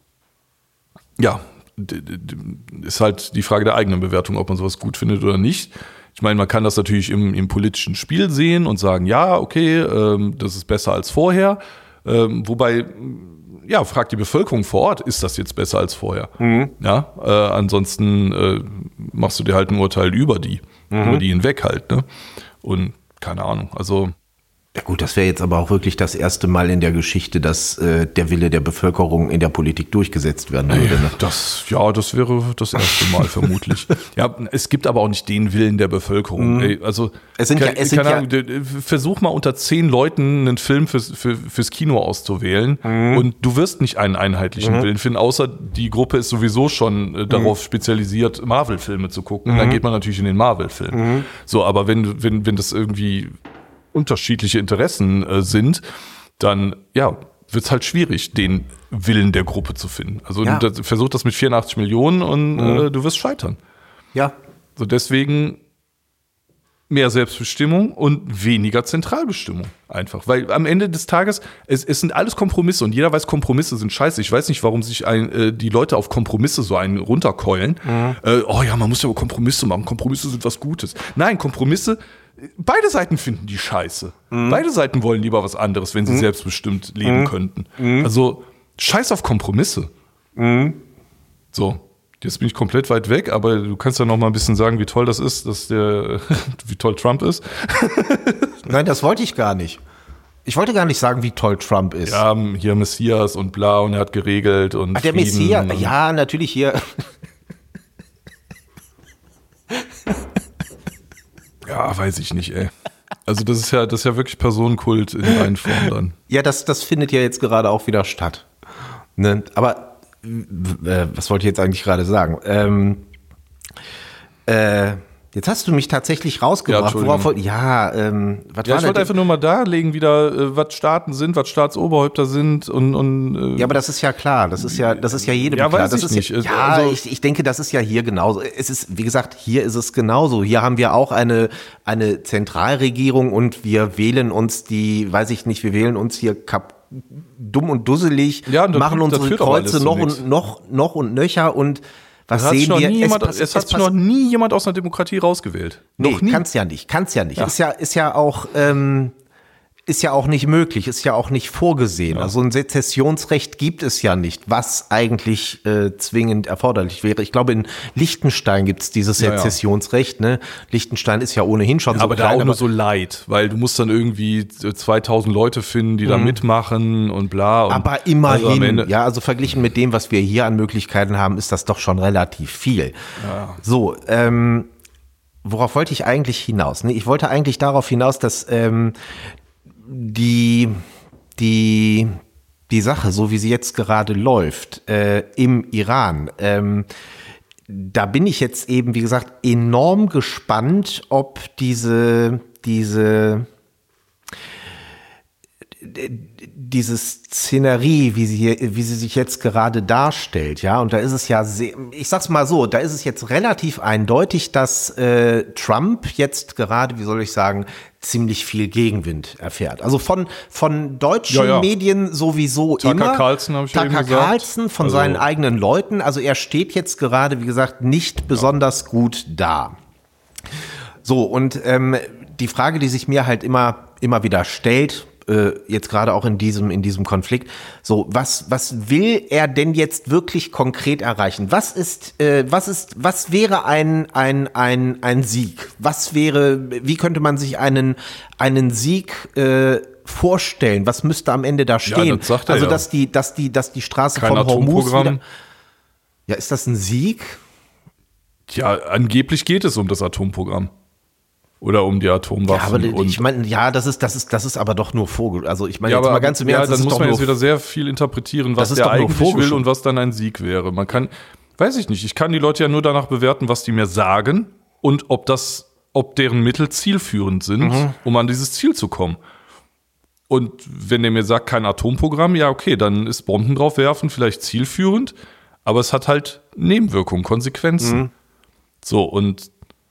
ja, d- d- ist halt die Frage der eigenen Bewertung, ob man sowas gut findet oder nicht. Ich meine, man kann das natürlich im, im politischen Spiel sehen und sagen, ja, okay, ähm, das ist besser als vorher. Ähm, wobei, ja, fragt die Bevölkerung vor Ort, ist das jetzt besser als vorher? Mhm. Ja, äh, ansonsten äh, machst du dir halt ein Urteil über die, mhm. über die hinweg halt, ne? Und keine Ahnung, also Ja gut, das wäre jetzt aber auch wirklich das erste Mal in der Geschichte, dass äh, der Wille der Bevölkerung in der Politik durchgesetzt werden würde. Ne? Das, ja, das wäre das erste Mal vermutlich. Ja, es gibt aber auch nicht den Willen der Bevölkerung. Mhm. Ey, also es sind keine, ja, es sind keine Ahnung, ja versuch mal unter zehn Leuten einen Film fürs, für, fürs Kino auszuwählen mhm. und du wirst nicht einen einheitlichen mhm. Willen finden, außer die Gruppe ist sowieso schon äh, darauf mhm. spezialisiert, Marvel-Filme zu gucken. Mhm. Dann geht man natürlich in den Marvel-Film. Mhm. So, aber wenn, wenn, wenn das irgendwie unterschiedliche Interessen äh, sind, dann ja, wird es halt schwierig, den Willen der Gruppe zu finden. Also ja. das, versuch das mit vierundachtzig Millionen und mhm. äh, du wirst scheitern. Ja. So deswegen mehr Selbstbestimmung und weniger Zentralbestimmung einfach. Weil am Ende des Tages, es, es sind alles Kompromisse und jeder weiß, Kompromisse sind scheiße. Ich weiß nicht, warum sich ein, äh, die Leute auf Kompromisse so einen runterkeulen. Mhm. Äh, oh ja, man muss ja aber Kompromisse machen. Kompromisse sind was Gutes. Nein, Kompromisse, beide Seiten finden die scheiße. Mhm. Beide Seiten wollen lieber was anderes, wenn sie mhm. selbstbestimmt leben mhm. könnten. Mhm. Also scheiß auf Kompromisse. Mhm. So. Jetzt bin ich komplett weit weg, aber du kannst ja noch mal ein bisschen sagen, wie toll das ist, dass der, wie toll Trump ist. Nein, das wollte ich gar nicht. Ich wollte gar nicht sagen, wie toll Trump ist. Ja, hier Messias und bla und er hat geregelt und Ach, der Frieden Messias, und ja, natürlich hier. Ja, weiß ich nicht, ey. Also das ist ja, das ist ja wirklich Personenkult in reinen Form dann. Ja, das, das findet ja jetzt gerade auch wieder statt. Ne? Aber äh, was wollte ich jetzt eigentlich gerade sagen? Ähm, äh, jetzt hast du mich tatsächlich rausgebracht. Ja, worauf, ja, ähm, was ja war ich wollte einfach nur mal darlegen, wieder, äh, was Staaten sind, was Staatsoberhäupter sind und, und äh, ja, aber das ist ja klar. Das ist ja, das ist ja jedem ja, klar. Weiß das ich ist nicht. Ja, ja also, ich, ich denke, das ist ja hier genauso. Es ist, wie gesagt, hier ist es genauso. Hier haben wir auch eine eine Zentralregierung und wir wählen uns die, weiß ich nicht, wir wählen uns hier kap dumm und dusselig, ja, und machen das, unsere das Kreuze noch so und noch noch und nöcher und was das sehen wir? Niemand, es, es hat sich noch nie jemand aus einer Demokratie rausgewählt. Nee, noch nie. kann's ja nicht, kann's ja nicht. Ja. Ist ja ist ja auch ähm, ist ja auch nicht möglich, ist ja auch nicht vorgesehen. Ja. Also ein Sezessionsrecht gibt es ja nicht, was eigentlich äh, zwingend erforderlich wäre. Ich glaube, in Liechtenstein gibt es dieses Ja, ja. Sezessionsrecht. Ne? Liechtenstein ist ja ohnehin schon so aber klein. da auch nur so leid, weil du musst dann irgendwie zweitausend Leute finden, die da Mhm. mitmachen und bla. Und aber immerhin, also am Ende- ja, also verglichen mit dem, was wir hier an Möglichkeiten haben, ist das doch schon relativ viel. Ja. So, ähm, worauf wollte ich eigentlich hinaus? Nee, ich wollte eigentlich darauf hinaus, dass ähm, die, die, die Sache, so wie sie jetzt gerade läuft, äh, im Iran, ähm, da bin ich jetzt eben, wie gesagt, enorm gespannt, ob diese, diese, diese Szenerie, wie sie hier, wie sie sich jetzt gerade darstellt, ja, und da ist es ja sehr, ich sag's mal so, da ist es jetzt relativ eindeutig, dass äh, Trump jetzt gerade, wie soll ich sagen, ziemlich viel Gegenwind erfährt. Also von von deutschen Ja, ja. Medien sowieso Tucker immer. Carlson, hab ich Tucker eben gesagt. Carlson von Also- seinen eigenen Leuten. Also er steht jetzt gerade, wie gesagt, nicht besonders gut da. So, und ähm, die Frage, die sich mir halt immer immer wieder stellt, äh, jetzt gerade auch in diesem in diesem Konflikt, so was was will er denn jetzt wirklich konkret erreichen? Was ist äh, was ist was wäre ein ein ein ein Sieg? Was wäre, wie könnte man sich einen einen Sieg äh, vorstellen? Was müsste am Ende da stehen? das sagt er also ja. dass die dass die dass die Straße Kein von Hormuz Atomprogramm. wieder. Ja, ist das ein Sieg? Ja, angeblich geht es um das Atomprogramm. Oder um die Ja, Atomwaffen. aber und ich meine, ja, das ist, das ist, das ist aber doch nur Vogel. Also ich meine ja, jetzt aber mal ganz im ja, Ernst, das dann ist muss doch man nur jetzt wieder sehr viel interpretieren, was Das ist der doch nur eigentlich will Vogelschutz. und was dann ein Sieg wäre. Man kann, weiß ich nicht, ich kann die Leute ja nur danach bewerten, was die mir sagen und ob das ob deren Mittel zielführend sind, mhm. um an dieses Ziel zu kommen. Und wenn der mir sagt, kein Atomprogramm, ja okay, dann ist Bomben draufwerfen vielleicht zielführend, aber es hat halt Nebenwirkungen, Konsequenzen. Mhm. So, und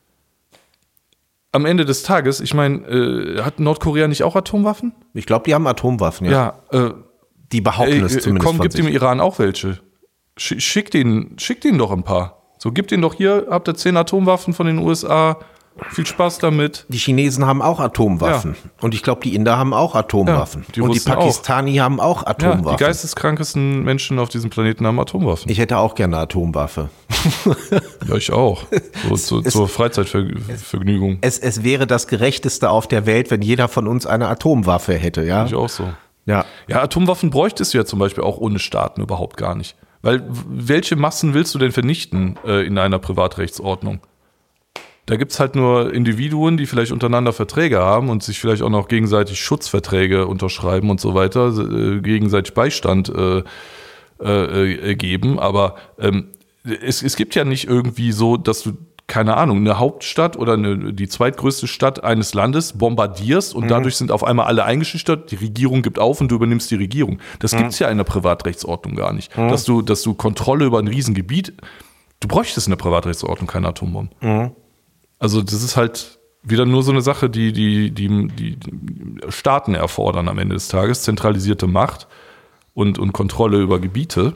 am Ende des Tages, ich meine, äh, hat Nordkorea nicht auch Atomwaffen? Ich glaube, die haben Atomwaffen, ja. Ja, äh, die behaupten äh, es zumindest komm, gib dem Iran auch welche. Schick denen, schick denen doch ein paar. So, gib denen doch hier, habt ihr zehn Atomwaffen von den U S A, viel Spaß damit. Die Chinesen haben auch Atomwaffen. Ja. Und ich glaube, die Inder haben auch Atomwaffen. Ja, die und die Pakistani auch. haben auch Atomwaffen. Ja, die geisteskrankesten Menschen auf diesem Planeten haben Atomwaffen. Ich hätte auch gerne eine Atomwaffe. Ja, ich auch. So, zu, es, zur Freizeitvergnügung. Es, es wäre das Gerechteste auf der Welt, wenn jeder von uns eine Atomwaffe hätte. Ja, ich auch so. Ja. Ja, Atomwaffen bräuchtest du ja zum Beispiel auch ohne Staaten überhaupt gar nicht. Weil welche Massen willst du denn vernichten äh, in einer Privatrechtsordnung? Da gibt's halt nur Individuen, die vielleicht untereinander Verträge haben und sich vielleicht auch noch gegenseitig Schutzverträge unterschreiben und so weiter, äh, gegenseitig Beistand äh, äh, geben. Aber ähm, es, es gibt ja nicht irgendwie so, dass du, keine Ahnung, eine Hauptstadt oder eine, die zweitgrößte Stadt eines Landes bombardierst und mhm. dadurch sind auf einmal alle eingeschüchtert, die Regierung gibt auf und du übernimmst die Regierung. Das mhm. gibt's ja in der Privatrechtsordnung gar nicht. Mhm. Dass du, dass du Kontrolle über ein Riesengebiet, du bräuchtest in der Privatrechtsordnung keine Atombomben. Mhm. Also das ist halt wieder nur so eine Sache, die die, die die Staaten erfordern am Ende des Tages, zentralisierte Macht und, und Kontrolle über Gebiete.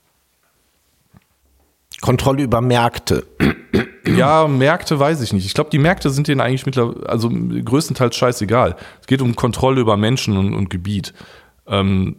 Kontrolle über Märkte. Ja, Märkte weiß ich nicht. Ich glaube, die Märkte sind denen eigentlich mittlerweile, also größtenteils scheißegal. Es geht um Kontrolle über Menschen und, und Gebiet. Ähm,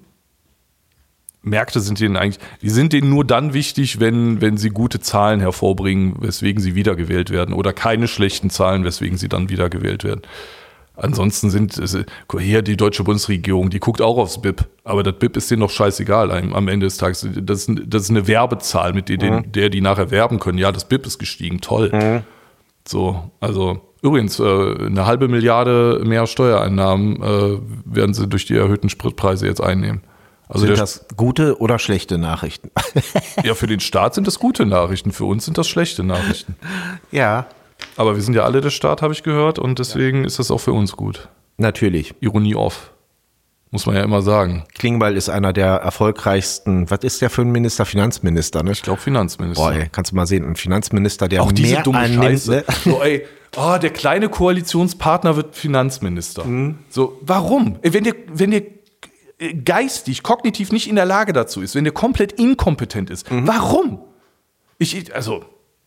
Märkte sind denen eigentlich, die sind denen nur dann wichtig, wenn, wenn sie gute Zahlen hervorbringen, weswegen sie wiedergewählt werden, oder keine schlechten Zahlen, weswegen sie dann wiedergewählt werden. Ansonsten sind, hier die deutsche Bundesregierung, die guckt auch aufs B I P, aber das B I P ist denen doch scheißegal am Ende des Tages. Das ist, das ist eine Werbezahl, mit der, mhm. der die nachher werben können. Ja, das B I P ist gestiegen, toll. Mhm. So, also übrigens, äh, eine halbe Milliarde mehr Steuereinnahmen äh, werden sie durch die erhöhten Spritpreise jetzt einnehmen. Also sind das gute oder schlechte Nachrichten? Ja, für den Staat sind das gute Nachrichten, für uns sind das schlechte Nachrichten. Ja. Aber wir sind ja alle der Staat, habe ich gehört, und deswegen ja. ist das auch für uns gut. Natürlich. Ironie off, muss man ja immer sagen. Klingbeil ist einer der erfolgreichsten, was ist der für ein Minister? Finanzminister, ne? Ich glaube Finanzminister. Boah, ey, kannst du mal sehen, ein Finanzminister, der auch diese mehr dumme einnimmt, Scheiße. Ne? So, ey, oh, der kleine Koalitionspartner wird Finanzminister. Mhm. So, warum? Ey, wenn dir, wenn dir geistig, kognitiv nicht in der Lage dazu ist, wenn der komplett inkompetent ist. Mhm. Warum? Ich, also,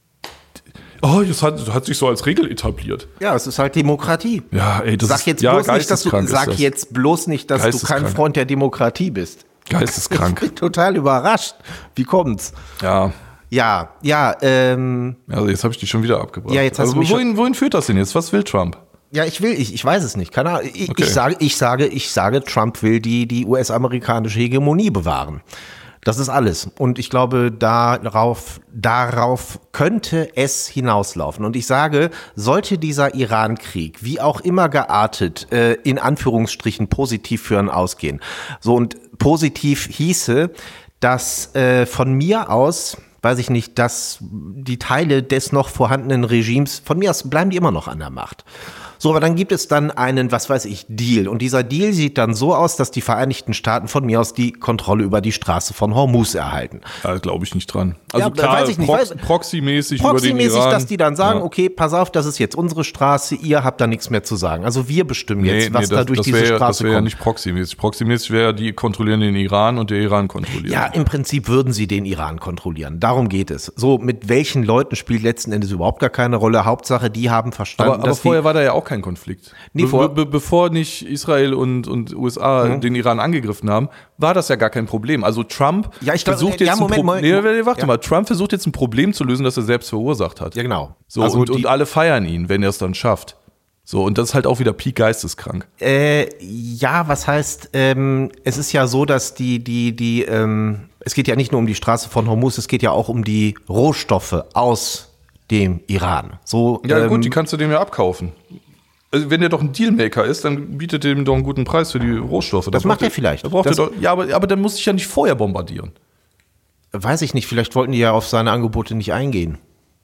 oh, das hat, das hat sich so als Regel etabliert. Ja, es ist halt Demokratie. Ja, ey, das sag ist, jetzt ja, bloß nicht, dass du, sag das. jetzt bloß nicht, dass du kein Freund der Demokratie bist. Geisteskrank. Ich bin total überrascht. Wie kommt's? Ja. Ja, ja, ähm. Also jetzt habe ich dich schon wieder abgebracht. Ja, jetzt hast also, du mich wohin, wohin führt das denn jetzt? Was will Trump? Ja, ich will, ich, ich weiß es nicht. Keine Ahnung. Ich, okay. ich sage, ich sage, ich sage, Trump will die, die U S-amerikanische Hegemonie bewahren. Das ist alles. Und ich glaube, darauf, darauf könnte es hinauslaufen. Und ich sage, sollte dieser Iran-Krieg, wie auch immer geartet, äh, in Anführungsstrichen positiv für ihn ausgehen. So, und positiv hieße, dass äh, von mir aus, weiß ich nicht, dass die Teile des noch vorhandenen Regimes, von mir aus bleiben die immer noch an der Macht. So, aber dann gibt es dann einen, was weiß ich, Deal. Und dieser Deal sieht dann so aus, dass die Vereinigten Staaten von mir aus die Kontrolle über die Straße von Hormuz erhalten. Da glaube ich nicht dran. Also ja, klar, weiß ich nicht, Prox- weiß, proxymäßig, proxymäßig über den Iran. Dass die dann sagen, ja. okay, pass auf, das ist jetzt unsere Straße, ihr habt da nichts mehr zu sagen. Also wir bestimmen jetzt, nee, was nee, da das, durch das diese wär, Straße das wär kommt. Ja nicht proxymäßig. Proxymäßig wäre, die kontrollieren den Iran und der Iran kontrolliert. Ja, im Prinzip würden sie den Iran kontrollieren. Darum geht es. So, mit welchen Leuten spielt letzten Endes überhaupt gar keine Rolle. Hauptsache, die haben verstanden, aber, aber dass vorher die, war da ja auch kein Konflikt. Nee, be- vor, be- bevor nicht Israel und, und U S A Mhm. den Iran angegriffen haben, war das ja gar kein Problem. Also Trump Ja, ich glaub, versucht ja, jetzt Moment, ein Pro- Moment, nee, warte ja. mal, Trump versucht jetzt ein Problem zu lösen, das er selbst verursacht hat. ja, genau. So, also und, die, und alle feiern ihn, wenn er es dann schafft. So, und das ist halt auch wieder Peak geisteskrank. Äh, ja, was heißt, ähm, es ist ja so, dass die, die, die, ähm, es geht ja nicht nur um die Straße von Hormuz, es geht ja auch um die Rohstoffe aus dem Iran. So, Ja ähm, gut, die kannst du dem ja abkaufen. Also wenn der doch ein Dealmaker ist, dann bietet er ihm doch einen guten Preis für die Rohstoffe. Das macht er vielleicht. Da braucht Das- er doch, ja, aber, aber dann muss ich ja nicht vorher bombardieren. weiß ich nicht, vielleicht wollten die ja auf seine Angebote nicht eingehen.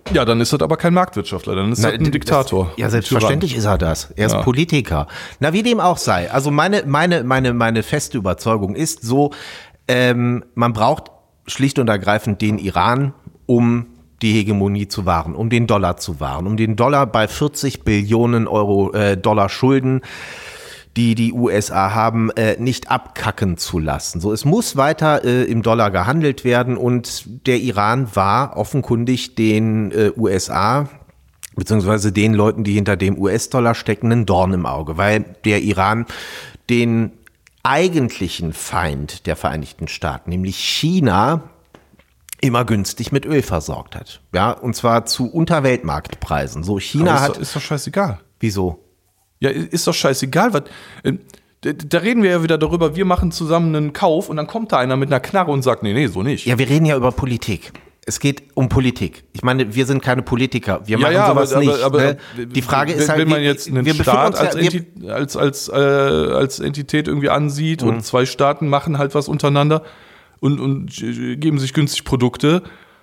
Ja, dann ist das aber kein Marktwirtschaftler, dann ist Na, das ein Diktator. Das, ja, selbstverständlich Tyrann. ist er das. Er ist Ja. Politiker. Na, wie dem auch sei. Also meine, meine, meine, meine feste Überzeugung ist so, ähm, man braucht schlicht und ergreifend den Iran, um die Hegemonie zu wahren, um den Dollar zu wahren, um den Dollar bei vierzig Billionen Euro äh, Dollar Schulden, die die U S A haben, äh, nicht abkacken zu lassen. So, es muss weiter äh, im Dollar gehandelt werden und der Iran war offenkundig den äh, U S A beziehungsweise den Leuten, die hinter dem U S-Dollar stecken, ein Dorn im Auge, weil der Iran den eigentlichen Feind der Vereinigten Staaten, nämlich China, immer günstig mit Öl versorgt hat. Ja, und zwar zu Unterweltmarktpreisen. So, China Aber ist, hat. doch, ist doch scheißegal. Wieso? Ja, ist doch scheißegal. Was, äh, da, da reden wir ja wieder darüber, wir machen zusammen einen Kauf und dann kommt da einer mit einer Knarre und sagt, nee, nee, so nicht. Ja, wir reden ja über Politik. Es geht um Politik. Ich meine, wir sind keine Politiker. Wir machen ja, sowas aber, nicht. aber, ne? aber, Die Frage wenn, ist halt, wenn man wir- jetzt einen wir befinden Staat uns ja- als, wir- Enti als, als, äh, als Entität irgendwie ansieht Mhm. und zwei Staaten machen halt was untereinander und, und äh, geben sich günstig Produkte.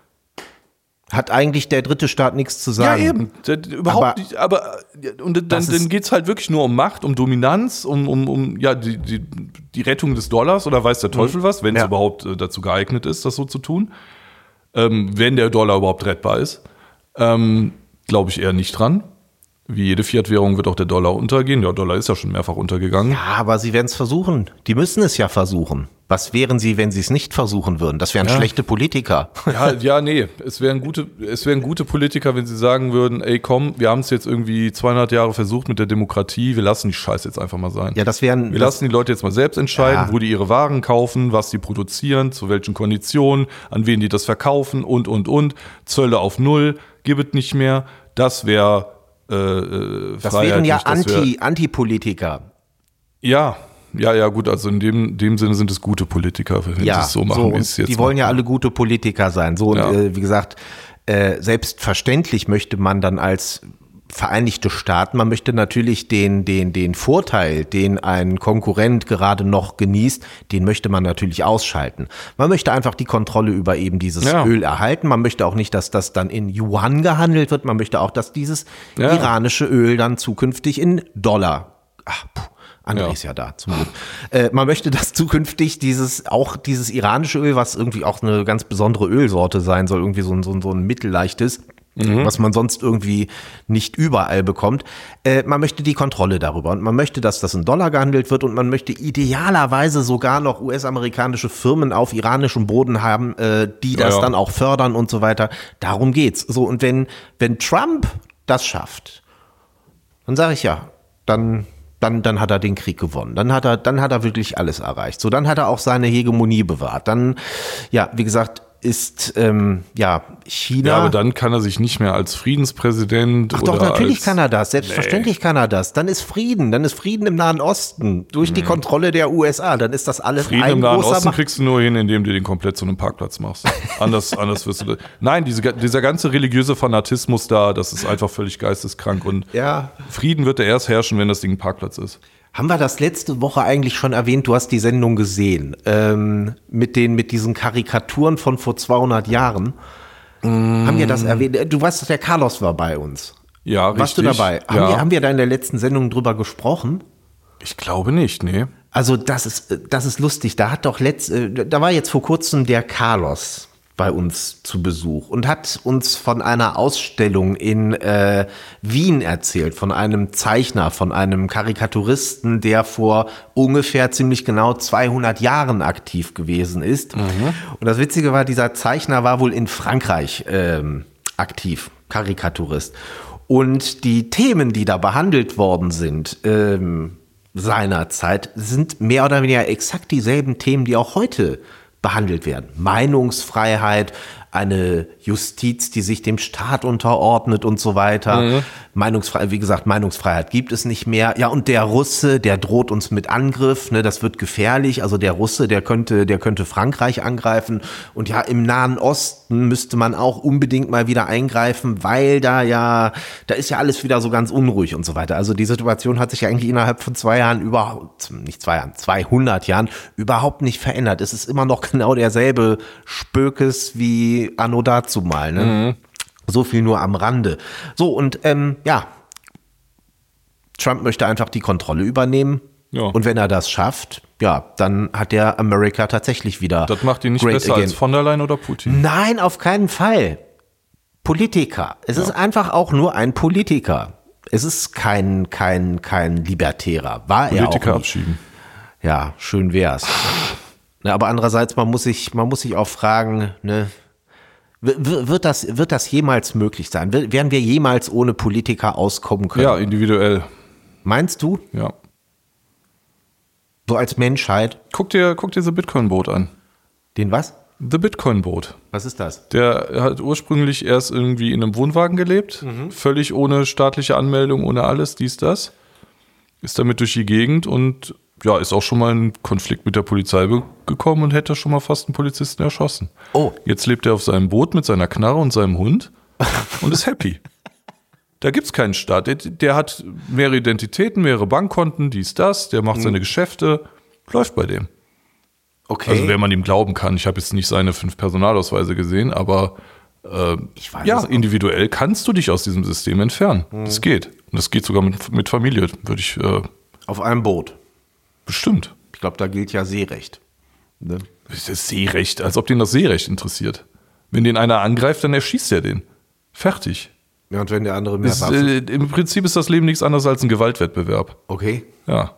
hat eigentlich der dritte Staat nichts zu sagen. Ja, eben. Das, überhaupt Aber- nicht. Aber äh, und dann, Das ist- dann geht es halt wirklich nur um Macht, um Dominanz, um, um, um ja, die, die, die Rettung des Dollars oder weiß der Teufel was, wenn es Ja. überhaupt äh, dazu geeignet ist, das so zu tun. Ähm, wenn der Dollar überhaupt rettbar ist. Ähm, Glaube ich eher nicht dran. Wie jede Fiat-Währung wird auch der Dollar untergehen. Der Dollar ist ja schon mehrfach untergegangen. Ja, aber sie werden es versuchen. Die müssen es ja versuchen. Was wären sie, wenn sie es nicht versuchen würden? Das wären Ja. schlechte Politiker. Ja, ja, nee. Es wären gute, es wären gute Politiker, wenn sie sagen würden, ey, komm, wir haben es jetzt irgendwie zweihundert Jahre versucht mit der Demokratie, wir lassen die Scheiße jetzt einfach mal sein. Ja, das wären. Wir das, lassen die Leute jetzt mal selbst entscheiden, Ja. wo die ihre Waren kaufen, was sie produzieren, zu welchen Konditionen, an wen die das verkaufen und, und, und. Zölle auf Null, gibt es nicht mehr. Das wäre äh, äh, das wären ja freiheitlich, das wär- Anti, Anti-Politiker. Ja, ja, ja, gut, also in dem, dem Sinne sind es gute Politiker, wenn Ja, sie es so machen, so, wie es und jetzt die wollen ja machen. alle gute Politiker sein. So, und Ja. äh, wie gesagt, äh, selbstverständlich möchte man dann als Vereinigte Staaten, man möchte natürlich den, den, den Vorteil, den ein Konkurrent gerade noch genießt, den möchte man natürlich ausschalten. Man möchte einfach die Kontrolle über eben dieses Ja. Öl erhalten. Man möchte auch nicht, dass das dann in Yuan gehandelt wird. Man möchte auch, dass dieses Ja. iranische Öl dann zukünftig in Dollar, ach, puh, André Ja. ist ja da, zum Glück. Äh, man möchte, dass zukünftig dieses, auch dieses iranische Öl, was irgendwie auch eine ganz besondere Ölsorte sein soll, irgendwie so ein, so ein, so ein mittelleichtes, was man sonst irgendwie nicht überall bekommt. Äh, man möchte die Kontrolle darüber und man möchte, dass das in Dollar gehandelt wird und man möchte idealerweise sogar noch U S-amerikanische Firmen auf iranischem Boden haben, äh, die das Ja, ja. dann auch fördern und so weiter. Darum geht's. So, und wenn, wenn Trump das schafft, dann sage ich ja, dann, dann, dann hat er den Krieg gewonnen. Dann hat er, dann hat er wirklich alles erreicht. So, dann hat er auch seine Hegemonie bewahrt. Dann, ja, wie gesagt, ist ähm, ja China. Ja, aber dann kann er sich nicht mehr als Friedenspräsident Ach oder doch, natürlich als, kann er das. Selbstverständlich kann er das. Dann ist Frieden. Dann ist Frieden im Nahen Osten durch die Kontrolle der U S A. Dann ist das alles Frieden ein im Nahen großer Osten Macht. kriegst du nur hin, indem du den komplett zu einem Parkplatz machst. anders, anders wirst du das. Nein, diese, dieser ganze religiöse Fanatismus da, das ist einfach völlig geisteskrank. Und Ja. Frieden wird er erst herrschen, wenn das Ding ein Parkplatz ist. Haben wir das letzte Woche eigentlich schon erwähnt? Du hast die Sendung gesehen. Ähm, mit den, mit diesen Karikaturen von vor zweihundert Jahren. Mm. Haben wir das erwähnt? Du weißt, dass der Carlos war bei uns. Ja, richtig. Warst du dabei? Haben, Ja. wir, haben wir da in der letzten Sendung drüber gesprochen? Ich glaube nicht, nee. Also das ist, das ist lustig. Da hat doch letzt, äh, da war jetzt vor kurzem der Carlos bei uns zu Besuch und hat uns von einer Ausstellung in äh, Wien erzählt, von einem Zeichner, von einem Karikaturisten, der vor ungefähr ziemlich genau zweihundert Jahren aktiv gewesen ist. Und das Witzige war, dieser Zeichner war wohl in Frankreich ähm, aktiv, Karikaturist. Und die Themen, die da behandelt worden sind, ähm, seinerzeit, sind mehr oder weniger exakt dieselben Themen, die auch heute behandelt werden. Meinungsfreiheit, eine Justiz, die sich dem Staat unterordnet und so weiter. Mhm. Meinungsfreiheit, wie gesagt, Meinungsfreiheit gibt es nicht mehr. Ja, und der Russe, der droht uns mit Angriff, ne, das wird gefährlich. Also der Russe, der könnte, der könnte Frankreich angreifen. Und ja, im Nahen Osten müsste man auch unbedingt mal wieder eingreifen, weil da ja, da ist ja alles wieder so ganz unruhig und so weiter. Also die Situation hat sich ja eigentlich innerhalb von zwei Jahren überhaupt, nicht zwei Jahren, zweihundert Jahren überhaupt nicht verändert. Es ist immer noch genau derselbe Spökes wie anno dazumal, ne? So viel nur am Rande. So, und ähm, ja, Trump möchte einfach die Kontrolle übernehmen. Ja. Und wenn er das schafft, ja, dann hat der Amerika tatsächlich wieder. Das macht ihn nicht great besser again. als von der Leyen oder Putin. Nein, auf keinen Fall. Politiker. Es ja. ist einfach auch nur ein Politiker. Es ist kein, kein, kein Libertärer. War Politiker er auch nicht. abschieben. Ja, schön wär's. Na, aber andererseits, man muss sich, man muss sich auch fragen, ne, w- wird das, wird das jemals möglich sein? W- werden wir jemals ohne Politiker auskommen können? Ja, individuell. Meinst du? Ja. So als Menschheit? Guck dir, guck dir The Bitcoin Boat an. Den was? The Bitcoin Boat. Was ist das? Der hat ursprünglich erst irgendwie in einem Wohnwagen gelebt, mhm. völlig ohne staatliche Anmeldung, ohne alles, dies, das. Ist damit durch die Gegend und ja, ist auch schon mal in Konflikt mit der Polizei be- gekommen und hätte schon mal fast einen Polizisten erschossen. Oh. Jetzt lebt er auf seinem Boot mit seiner Knarre und seinem Hund und ist happy. Da gibt's keinen Staat. Der, der hat mehrere Identitäten, mehrere Bankkonten, dies, das. Der macht mhm. seine Geschäfte. Läuft bei dem. Okay. Also wenn man ihm glauben kann. Ich habe jetzt nicht seine fünf Personalausweise gesehen, aber äh, ich weiß ja, es individuell kannst du dich aus diesem System entfernen. Mhm. Das geht. Und das geht sogar mit, mit Familie, würde ich äh, auf einem Boot. Bestimmt. Ich glaube, da gilt ja Seerecht. Ne? Das ist Seerecht, als ob den das Seerecht interessiert. Wenn den einer angreift, dann erschießt er den. Fertig. Ja, und wenn der andere mehr Das, äh, Im Prinzip ist das Leben nichts anderes als ein Gewaltwettbewerb. Okay. Ja.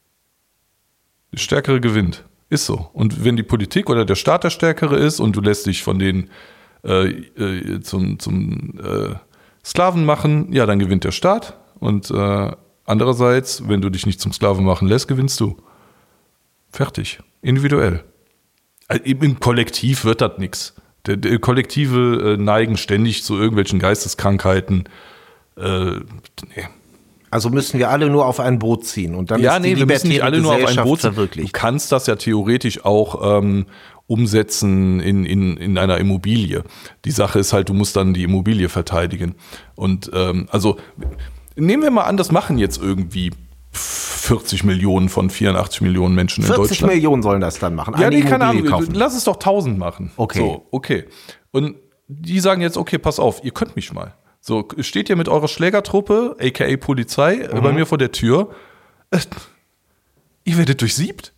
Der Stärkere gewinnt. Ist so. Und wenn die Politik oder der Staat der Stärkere ist und du lässt dich von denen äh, äh, zum, zum äh, Sklaven machen, ja, dann gewinnt der Staat. Und äh, andererseits, wenn du dich nicht zum Sklaven machen lässt, gewinnst du. Fertig. Individuell. Also im Kollektiv wird das nichts. Der, der Kollektive äh, neigen ständig zu irgendwelchen Geisteskrankheiten. Äh, nee. Also müssen wir alle nur auf ein Boot ziehen und dann ja, ist nee, die wir müssen nicht libertäre alle nur auf ein Gesellschaft Boot ziehen. verwirklicht. Du kannst das ja theoretisch auch ähm, umsetzen in, in, in einer Immobilie. Die Sache ist halt, du musst dann die Immobilie verteidigen. Und ähm, also nehmen wir mal an, das machen jetzt irgendwie vierzig Millionen von vierundachtzig Millionen Menschen in Deutschland. vierzig Millionen sollen das dann machen. Ja, Eine nee, keine Immobilie Ahnung. kaufen. Lass es doch tausend machen. Okay. So, okay. Und die sagen jetzt, okay, pass auf, ihr könnt mich mal. So, steht ihr mit eurer Schlägertruppe, aka Polizei, mhm. bei mir vor der Tür. Äh, ihr werdet durchsiebt.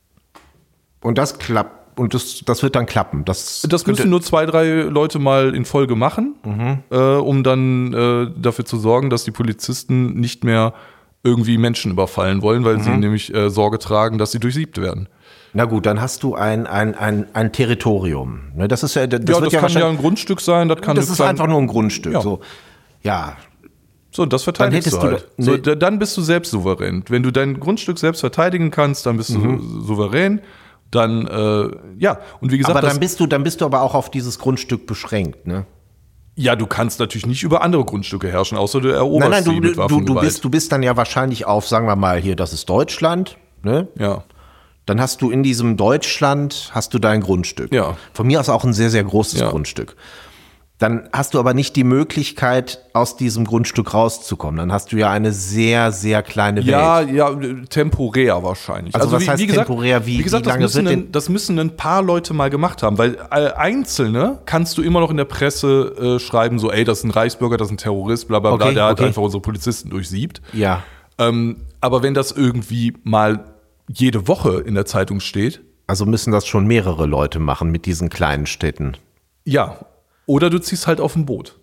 Und das klappt. Und das, das wird dann klappen. Das, das müssen nur zwei, drei Leute mal in Folge machen, mhm. äh, um dann äh, dafür zu sorgen, dass die Polizisten nicht mehr irgendwie Menschen überfallen wollen, weil mhm. sie nämlich äh, Sorge tragen, dass sie durchsiebt werden. Na gut, dann hast du ein, ein, ein, ein Territorium. Ne, das ist ja, das, ja, wird das ja kann ja ein Grundstück sein. Das, kann das ist kleine, einfach nur ein Grundstück. Ja. So, ja. So, das verteidigst du halt. Du, so, ne, dann bist du selbst souverän. Wenn du dein Grundstück selbst verteidigen kannst, dann bist mhm. du souverän. Dann, äh, ja. Und wie gesagt, aber dann das, bist du, dann bist du aber auch auf dieses Grundstück beschränkt, ne? Ja, du kannst natürlich nicht über andere Grundstücke herrschen, außer du eroberst nein, nein, sie du, mit du, Waffengewalt. du bist, du bist dann ja wahrscheinlich auf, sagen wir mal hier, das ist Deutschland, ne? Ja. Dann hast du in diesem Deutschland, hast du dein Grundstück. Ja. Von mir aus auch ein sehr, sehr großes ja. Grundstück. Dann hast du aber nicht die Möglichkeit, aus diesem Grundstück rauszukommen. Dann hast du ja eine sehr, sehr kleine Welt. Ja, ja, temporär wahrscheinlich. Also, also was wie, heißt wie gesagt, temporär? Wie, wie gesagt, wie lange das, müssen wird ein, das müssen ein paar Leute mal gemacht haben, weil äh, Einzelne kannst du immer noch in der Presse äh, schreiben, so, ey, das ist ein Reichsbürger, das ist ein Terrorist, bla bla bla, okay, der okay. hat einfach unsere Polizisten durchsiebt. Ja. Ähm, aber wenn das irgendwie mal jede Woche in der Zeitung steht. Also müssen das schon mehrere Leute machen mit diesen kleinen Städten. Ja. Oder du ziehst halt auf ein Boot.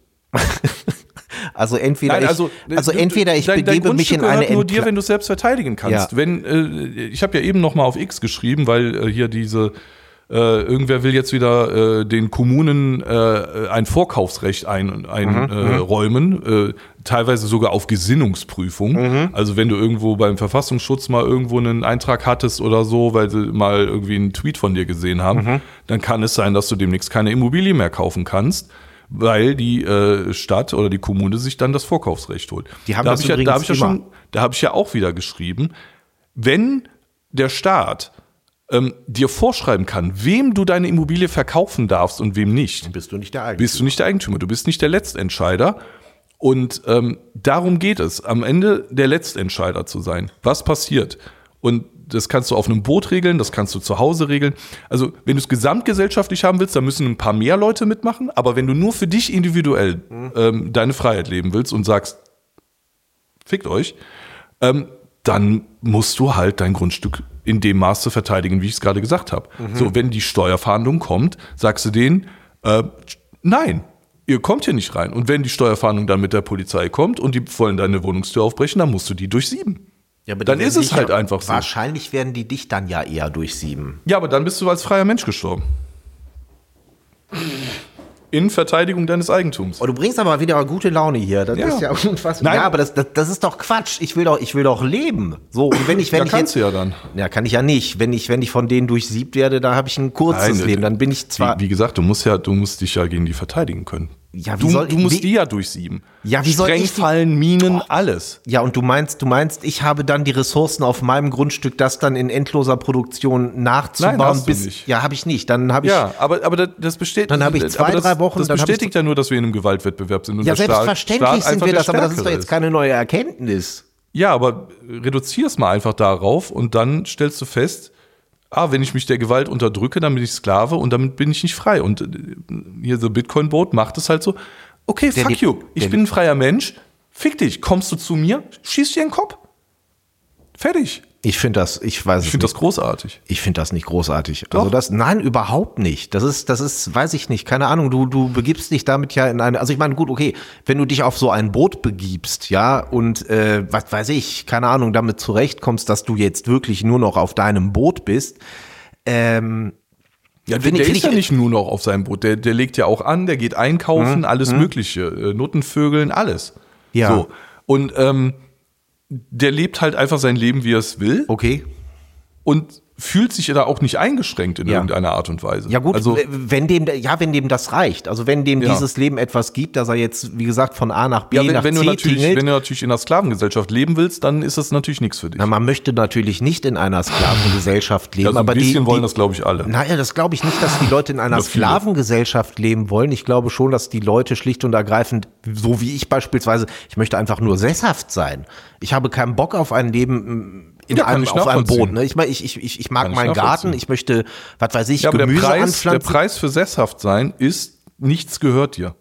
Also entweder Nein, also, ich, also du, entweder ich dein, begebe dein mich in gehört eine nur Entpla- dir, wenn du es selbst verteidigen kannst. Ja. Wenn äh, ich habe ja eben noch mal auf X geschrieben, weil äh, hier diese äh, irgendwer will jetzt wieder äh, den Kommunen äh, ein Vorkaufsrecht einräumen, ein, mhm, äh, räumen, äh, teilweise sogar auf Gesinnungsprüfung. Mhm. Also wenn du irgendwo beim Verfassungsschutz mal irgendwo einen Eintrag hattest oder so, weil sie mal irgendwie einen Tweet von dir gesehen haben, mhm. dann kann es sein, dass du demnächst keine Immobilie mehr kaufen kannst, weil die äh, Stadt oder die Kommune sich dann das Vorkaufsrecht holt. Die haben da das habe ich, ja, da hab ich ja immer. schon, da habe ich ja auch wieder geschrieben, wenn der Staat ähm, dir vorschreiben kann, wem du deine Immobilie verkaufen darfst und wem nicht, dann bist du nicht der Eigentümer. bist du nicht der Eigentümer, du bist nicht der Letztentscheider. Und ähm, darum geht es, am Ende der Letztentscheider zu sein. Was passiert? Und das kannst du auf einem Boot regeln, das kannst du zu Hause regeln. Also wenn du es gesamtgesellschaftlich haben willst, dann müssen ein paar mehr Leute mitmachen. Aber wenn du nur für dich individuell mhm. ähm, deine Freiheit leben willst und sagst, fickt euch, ähm, dann musst du halt dein Grundstück in dem Maße verteidigen, wie ich es gerade gesagt habe. Mhm. So, wenn die Steuerfahndung kommt, sagst du denen, äh, nein, ihr kommt hier nicht rein. Und wenn die Steuerfahndung dann mit der Polizei kommt und die wollen deine Wohnungstür aufbrechen, dann musst du die durchsieben. Ja, aber dann ist es halt ja, einfach so. Wahrscheinlich werden die dich dann ja eher durchsieben. Ja, aber dann bist du als freier Mensch gestorben. In Verteidigung deines Eigentums. Oh, du bringst aber wieder gute Laune hier. Das ja. ist ja unfassbar. Ja, aber das, das, das ist doch Quatsch. Ich will doch, ich will doch leben. So, und wenn ich, wenn ja, ich kannst jetzt, du ja dann. Ja, kann ich ja nicht. Wenn ich, wenn ich von denen durchsiebt werde, da habe ich ein kurzes Nein, Leben. Dann bin ich zwar. Wie, wie gesagt, du musst ja, du musst dich ja gegen die verteidigen können. Ja, wie du, soll, du musst wie, die ja durchsieben. Ja, wie soll ich die, Sprengfallen, Minen, oh. alles. Ja, und du meinst, du meinst, ich habe dann die Ressourcen auf meinem Grundstück, das dann in endloser Produktion nachzubauen. Nein, hast bis, du nicht. Ja, habe ich nicht. Dann habe ich. Ja, aber, aber das bestätigt. Dann habe ich zwei, das, drei Wochen. Das dann bestätigt ich, ja nur, dass wir in einem Gewaltwettbewerb sind. Und ja, der selbstverständlich Staat, Staat sind wir das, aber das ist doch jetzt ist. keine neue Erkenntnis. Ja, aber reduzier es mal einfach darauf und dann stellst du fest, ah, wenn ich mich der Gewalt unterdrücke, dann bin ich Sklave und damit bin ich nicht frei. Und hier so Bitcoin-Boot macht es halt so. Okay, der fuck lieb, you. Ich bin ein freier Mensch. Fick dich. Kommst du zu mir? Schieß dir in den Kopf. Fertig. Ich finde das, ich weiß Ich finde das großartig. Ich finde das nicht großartig. Doch. Also das, nein, überhaupt nicht. Das ist, das ist, weiß ich nicht, keine Ahnung. Du, du begibst dich damit ja in eine, also ich meine, gut, okay, wenn du dich auf so ein Boot begibst, ja, und, äh, was weiß ich, keine Ahnung, damit zurechtkommst, dass du jetzt wirklich nur noch auf deinem Boot bist, ähm, Ja, der, der ist ja nicht nur noch auf seinem Boot, der, der legt ja auch an, der geht einkaufen, mhm. alles mhm. mögliche, äh, Nuttenvögeln, alles. Ja. So. Und ähm, der lebt halt einfach sein Leben, wie er es will. Okay. Und fühlt sich da auch nicht eingeschränkt in ja. irgendeiner Art und Weise. Ja gut, also, wenn dem, ja, wenn dem das reicht, also wenn dem ja. dieses Leben etwas gibt, dass er jetzt, wie gesagt, von A nach B ja, wenn, nach wenn C du natürlich, tingelt. wenn du natürlich in einer Sklavengesellschaft leben willst, dann ist das natürlich nichts für dich. Na, man möchte natürlich nicht in einer Sklavengesellschaft leben, ja, so ein aber bisschen die, wollen die, das, glaube ich, alle. Naja, das glaube ich nicht, dass die Leute in einer Sklavengesellschaft leben wollen. Ich glaube schon, dass die Leute schlicht und ergreifend, so wie ich beispielsweise, ich möchte einfach nur sesshaft sein. Ich habe keinen Bock auf ein Leben in ja, einem, auf einem Boot. Ne? Ich, mein, ich, ich, ich mag meinen Garten, ich möchte, was weiß ich, ja, Gemüse der Preis, anpflanzen. Der Preis für sesshaft sein ist, nichts gehört dir.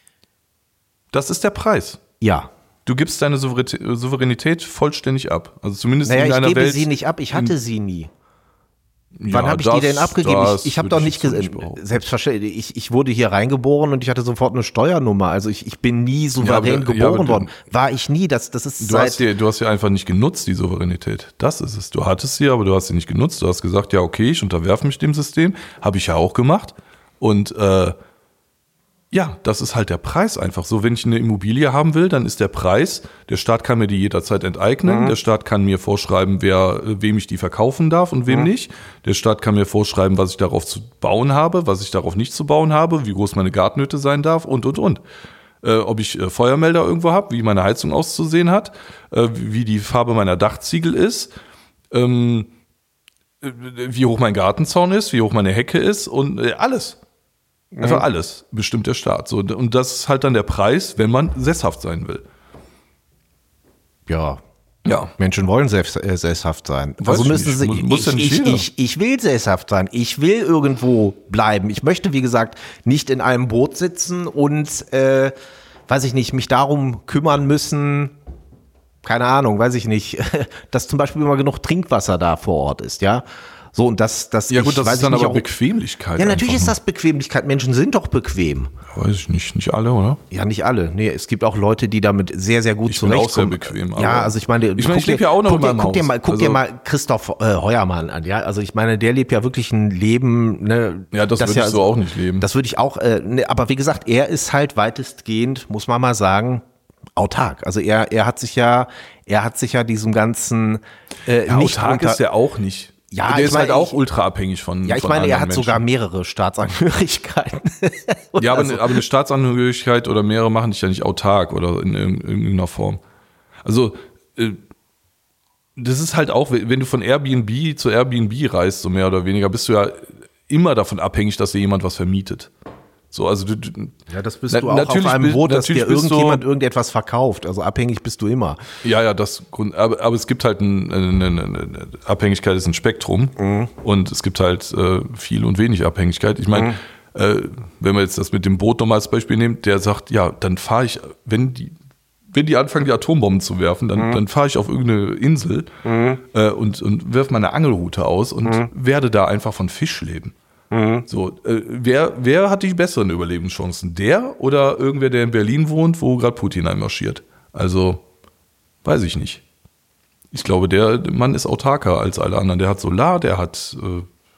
Das ist der Preis. Ja. Du gibst deine Souveränität vollständig ab. Also zumindest naja, in deiner ich gebe Welt. sie nicht ab, ich hatte sie nie. Ja, Wann habe ich das, die denn abgegeben? Ich, ich habe doch nicht gesagt, selbstverständlich, ich, ich wurde hier reingeboren und ich hatte sofort eine Steuernummer. Also ich, ich bin nie souverän ja, geboren ja, worden. War ich nie, das, das ist du hast, die, du hast sie einfach nicht genutzt, die Souveränität. Das ist es. Du hattest sie, aber du hast sie nicht genutzt. Du hast gesagt, ja okay, ich unterwerfe mich dem System. Habe ich ja auch gemacht. Und äh, ja, das ist halt der Preis einfach so. Wenn ich eine Immobilie haben will, dann ist der Preis, der Staat kann mir die jederzeit enteignen, mhm. der Staat kann mir vorschreiben, wer, wem ich die verkaufen darf und wem mhm. nicht. Der Staat kann mir vorschreiben, was ich darauf zu bauen habe, was ich darauf nicht zu bauen habe, wie groß meine Gartenhütte sein darf und, und, und. Äh, ob ich äh, Feuermelder irgendwo habe, wie meine Heizung auszusehen hat, äh, wie die Farbe meiner Dachziegel ist, ähm, wie hoch mein Gartenzaun ist, wie hoch meine Hecke ist und äh, alles. Einfach mhm. alles bestimmt der Staat. So, und das ist halt dann der Preis, wenn man sesshaft sein will. Ja. Ja. Menschen wollen sess- äh, sesshaft sein. Weiß also müssen nicht. sie. Muss, muss ich, ja nicht ich, jeder. ich, ich will sesshaft sein. Ich will irgendwo bleiben. Ich möchte, wie gesagt, nicht in einem Boot sitzen und, äh, weiß ich nicht, mich darum kümmern müssen. Keine Ahnung, weiß ich nicht, dass zum Beispiel immer genug Trinkwasser da vor Ort ist, ja. So, und das, das ja gut, das ich, ist dann nicht, aber auch, Bequemlichkeit. Ja, natürlich ist das Bequemlichkeit. Menschen sind doch bequem. Weiß ich nicht, nicht alle, oder? Ja, nicht alle. Nee, es gibt auch Leute, die damit sehr, sehr gut ich zurechtkommen. Ich bin auch sehr bequem. Ja, also ich meine, ich, meine, ich lebe ja auch noch guck, in meinem guck Haus. Dir mal, guck also, dir mal Christoph äh, Heuermann an, ja. Also ich meine, der lebt ja wirklich ein Leben, ne. Ja, das, das würde ja, ich so auch nicht leben. Das würde ich auch, äh, ne, aber wie gesagt, er ist halt weitestgehend, muss man mal sagen, autark. Also er, er hat sich ja, er hat sich ja diesem ganzen äh, ja, nicht autark unter, ist er auch nicht. Ja, der ich ist meine, halt auch ich, ultra abhängig von Ja, ich von meine, er hat Menschen. sogar mehrere Staatsangehörigkeiten. Ja, aber, also, eine, aber eine Staatsangehörigkeit oder mehrere machen dich ja nicht autark oder in, in, in irgendeiner Form. Also, äh, das ist halt auch, wenn du von Airbnb zu Airbnb reist, so mehr oder weniger, bist du ja immer davon abhängig, dass dir jemand was vermietet. So, also du, du, ja, das bist na, du auch auf einem bist, Boot, dass dir irgendjemand du, irgendetwas verkauft. Also abhängig bist du immer. Ja, ja, das Grund, aber, aber es gibt halt ein, eine, eine, eine Abhängigkeit ist ein Spektrum mhm. und es gibt halt äh, viel und wenig Abhängigkeit. Ich meine, mhm. äh, wenn wir jetzt das mit dem Boot nochmal als Beispiel nehmen, der sagt, ja, dann fahre ich, wenn die wenn die anfangen, die Atombomben zu werfen, dann, mhm. dann fahre ich auf irgendeine Insel mhm. äh, und, und werfe meine Angelrute aus und mhm. werde da einfach von Fisch leben. Mhm. So, äh, wer, wer hat die besseren Überlebenschancen? Der oder irgendwer, der in Berlin wohnt, wo gerade Putin einmarschiert? Also, weiß ich nicht. Ich glaube, der Mann ist autarker als alle anderen. Der hat Solar, der hat äh,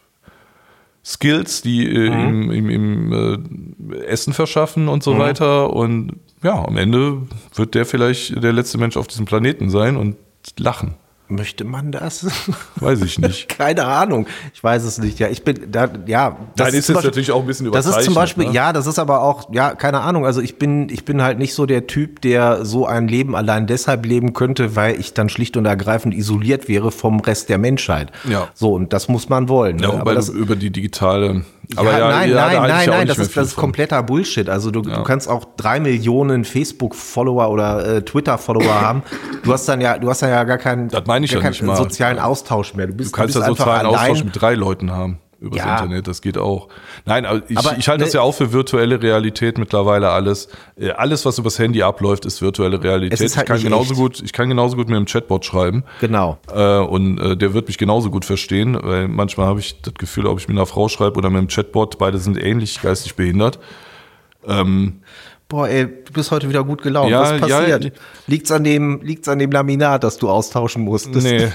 Skills, die äh, mhm. ihm, ihm, ihm äh, Essen verschaffen und so mhm. weiter. Und ja, am Ende wird der vielleicht der letzte Mensch auf diesem Planeten sein und lachen. Möchte man das? Weiß ich nicht. Keine Ahnung. Ich weiß es nicht. Ja, ich bin da, ja. Das Nein, ist jetzt natürlich auch ein bisschen überzeichnet. Das ist zum Beispiel, ne? ja, das ist aber auch, ja, keine Ahnung. Also ich bin, ich bin halt nicht so der Typ, der so ein Leben allein deshalb leben könnte, weil ich dann schlicht und ergreifend isoliert wäre vom Rest der Menschheit. Ja. So, und das muss man wollen. Ja, ne? aber das, über die digitale. Aber ja, ja, nein, ja, nein, nein, nein, das ist, das ist kompletter Bullshit. Also du, ja. du kannst auch drei Millionen Facebook-Follower oder äh, Twitter-Follower haben. Du hast dann ja, du hast dann ja gar keinen, das meine ich gar ja keinen nicht mal. sozialen Austausch mehr. Du, bist, du kannst du bist ja sozialen allein. Austausch mit drei Leuten haben. Übers ja. Internet, das geht auch. Nein, aber ich, aber, ich halte ne, das ja auch für virtuelle Realität mittlerweile alles. Alles, was übers Handy abläuft, ist virtuelle Realität. Ist halt ich, kann genauso echt. gut, ich kann genauso gut mit einem Chatbot schreiben. Genau. Äh, und äh, der wird mich genauso gut verstehen, weil manchmal habe ich das Gefühl, ob ich mit einer Frau schreibe oder mit einem Chatbot, beide sind ähnlich geistig behindert. Ähm, Boah, ey, du bist heute wieder gut gelaunt. Ja, was passiert? Ja, liegt's an dem, liegt's an dem Laminat, das du austauschen musstest? Nee.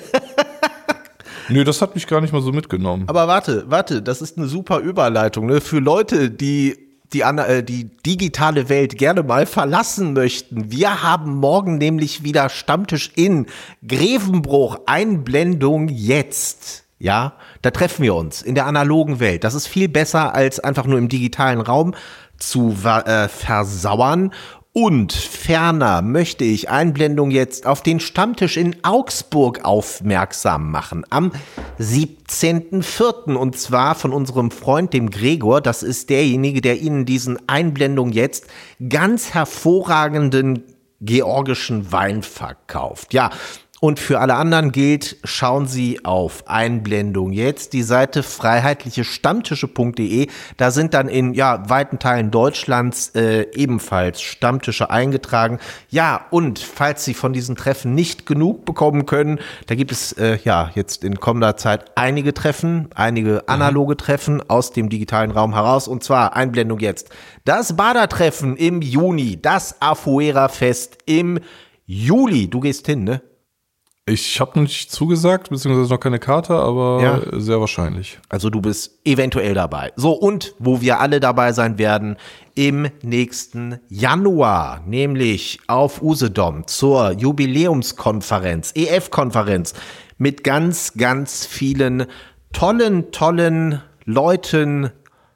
Nö, das hat mich gar nicht mal so mitgenommen. Aber warte, warte, das ist eine super Überleitung, ne? Für Leute, die die, äh, die digitale Welt gerne mal verlassen möchten. Wir haben morgen nämlich wieder Stammtisch in Grevenbruch. Einblendung jetzt. Ja, da treffen wir uns in der analogen Welt. Das ist viel besser, als einfach nur im digitalen Raum zu äh, versauern. Und ferner möchte ich Einblendung jetzt auf den Stammtisch in Augsburg aufmerksam machen. Am siebzehnten vierten Und zwar von unserem Freund, dem Gregor. Das ist derjenige, der Ihnen diesen Einblendung jetzt ganz hervorragenden georgischen Wein verkauft. Ja, und für alle anderen gilt, schauen Sie auf Einblendung jetzt, die Seite freiheitliche stammtische punkt de. Da sind dann in ja weiten Teilen Deutschlands äh, ebenfalls Stammtische eingetragen. Ja, und falls Sie von diesen Treffen nicht genug bekommen können, da gibt es äh, ja jetzt in kommender Zeit einige Treffen, einige analoge Treffen aus dem digitalen Raum heraus. Und zwar Einblendung jetzt. Das Bader-Treffen im Juni, das Afuera-Fest im Juli. Du gehst hin, ne? Ich habe noch nicht zugesagt, beziehungsweise noch keine Karte, aber ja. Sehr wahrscheinlich. Also du bist eventuell dabei. So, und wo wir alle dabei sein werden, im nächsten Januar, nämlich auf Usedom zur Jubiläumskonferenz, E F-Konferenz, mit ganz, ganz vielen tollen, tollen Leuten,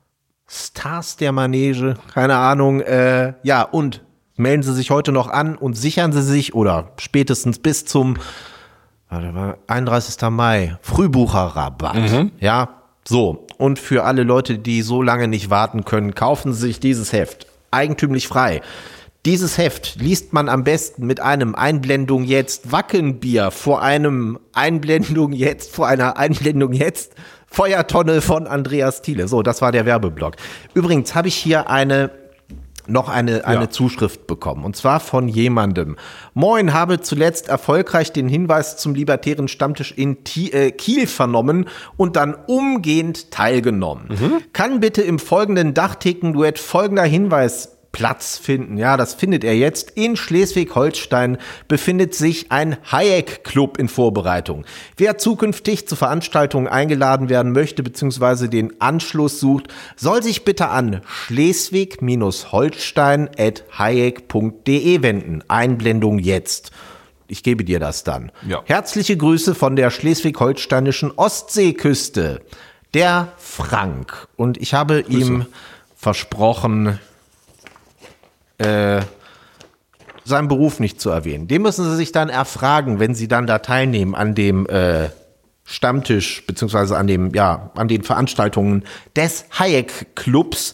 Stars der Manege, keine Ahnung, äh, ja, und melden Sie sich heute noch an und sichern Sie sich oder spätestens bis zum einunddreißigsten Mai, Frühbucherrabatt. Mhm. Ja, so. Und für alle Leute, die so lange nicht warten können, kaufen Sie sich dieses Heft. Eigentümlich frei. Dieses Heft liest man am besten mit einem Einblendung jetzt Wackenbier vor einem Einblendung jetzt, vor einer Einblendung jetzt Feuertonne von Andreas Thiele. So, das war der Werbeblock. Übrigens habe ich hier eine noch eine, eine ja. Zuschrift bekommen. Und zwar von jemandem. Moin, habe zuletzt erfolgreich den Hinweis zum libertären Stammtisch in T- äh, Kiel vernommen und dann umgehend teilgenommen. Mhm. Kann bitte im folgenden Dachtheken-Duett folgender Hinweis Platz finden. Ja, das findet er jetzt. In Schleswig-Holstein befindet sich ein Hayek-Club in Vorbereitung. Wer zukünftig zu Veranstaltungen eingeladen werden möchte bzw. den Anschluss sucht, soll sich bitte an schleswig-holstein at hayek punkt de wenden. Einblendung jetzt. Ich gebe dir das dann. Ja. Herzliche Grüße von der schleswig-holsteinischen Ostseeküste. Der Frank. Und ich habe Grüße. ihm versprochen, Äh, seinen Beruf nicht zu erwähnen. Den müssen Sie sich dann erfragen, wenn Sie dann da teilnehmen an dem äh, Stammtisch beziehungsweise an dem ja an den Veranstaltungen des Hayek Clubs.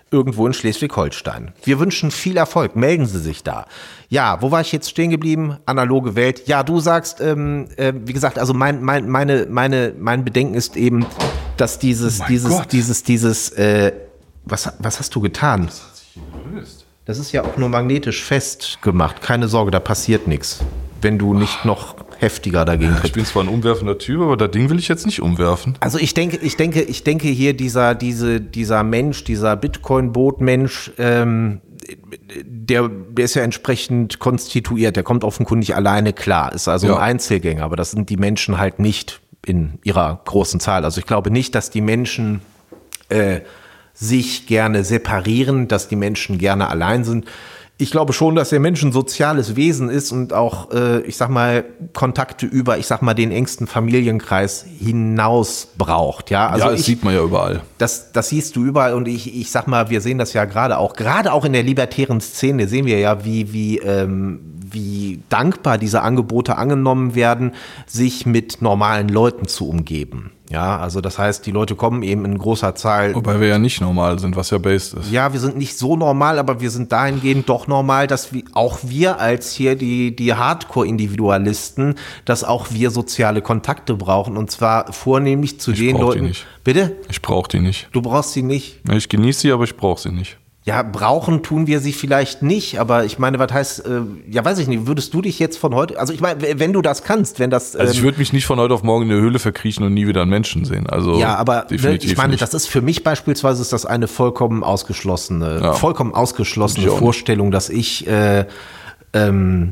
irgendwo in Schleswig-Holstein. Wir wünschen viel Erfolg. Melden Sie sich da. Ja, wo war ich jetzt stehen geblieben? Analoge Welt. Ja, du sagst, ähm, äh, wie gesagt, also mein, mein, meine, meine, mein Bedenken ist eben, dass dieses, Oh mein dieses, Gott. dieses, dieses, äh, was, was hast du getan? Das hat sich hier gelöst. Das ist ja auch nur magnetisch festgemacht. Keine Sorge, da passiert nichts. Wenn du nicht noch heftiger dagegen Ich trittst. bin zwar ein umwerfender Typ, aber das Ding will ich jetzt nicht umwerfen. Also ich denke, ich denke, ich denke hier dieser, diese, dieser Mensch, dieser Bitcoin-Boot-Mensch, ähm, der, der ist ja entsprechend konstituiert. Der kommt offenkundig alleine klar. Ist also Ja. ein Einzelgänger. Aber das sind die Menschen halt nicht in ihrer großen Zahl. Also ich glaube nicht, dass die Menschen äh, sich gerne separieren, dass die Menschen gerne allein sind. Ich glaube schon, dass der Mensch ein soziales Wesen ist und auch, äh, ich sag mal, Kontakte über, ich sag mal, den engsten Familienkreis hinaus braucht. Ja, also ja, das ich, sieht man ja überall. das, das siehst du überall und ich, ich sag mal, wir sehen das ja gerade auch, gerade auch in der libertären Szene sehen wir ja, wie, wie, ähm, wie dankbar diese Angebote angenommen werden, sich mit normalen Leuten zu umgeben. Ja, also das heißt, die Leute kommen eben in großer Zahl. Wobei wir ja nicht normal sind, was ja based ist. Ja, wir sind nicht so normal, aber wir sind dahingehend doch normal, dass wir, auch wir als hier die, die Hardcore-Individualisten, dass auch wir soziale Kontakte brauchen und zwar vornehmlich zu Ich den brauch die Leuten. nicht. Bitte? Ich brauche die nicht. Du brauchst sie nicht. Ja, ich genieße sie, aber ich brauche sie nicht. Ja, brauchen tun wir sie vielleicht nicht, aber ich meine, was heißt, äh, ja, weiß ich nicht, würdest du dich jetzt von heute, also ich meine, wenn du das kannst, wenn das. Also ich ähm, würde mich nicht von heute auf morgen in der Höhle verkriechen und nie wieder einen Menschen sehen. Also Ja, aber ne, definitiv ich meine, nicht. das ist für mich beispielsweise ist das eine vollkommen ausgeschlossene, Ja. vollkommen ausgeschlossene Ich auch nicht. Vorstellung, dass ich, äh, ähm,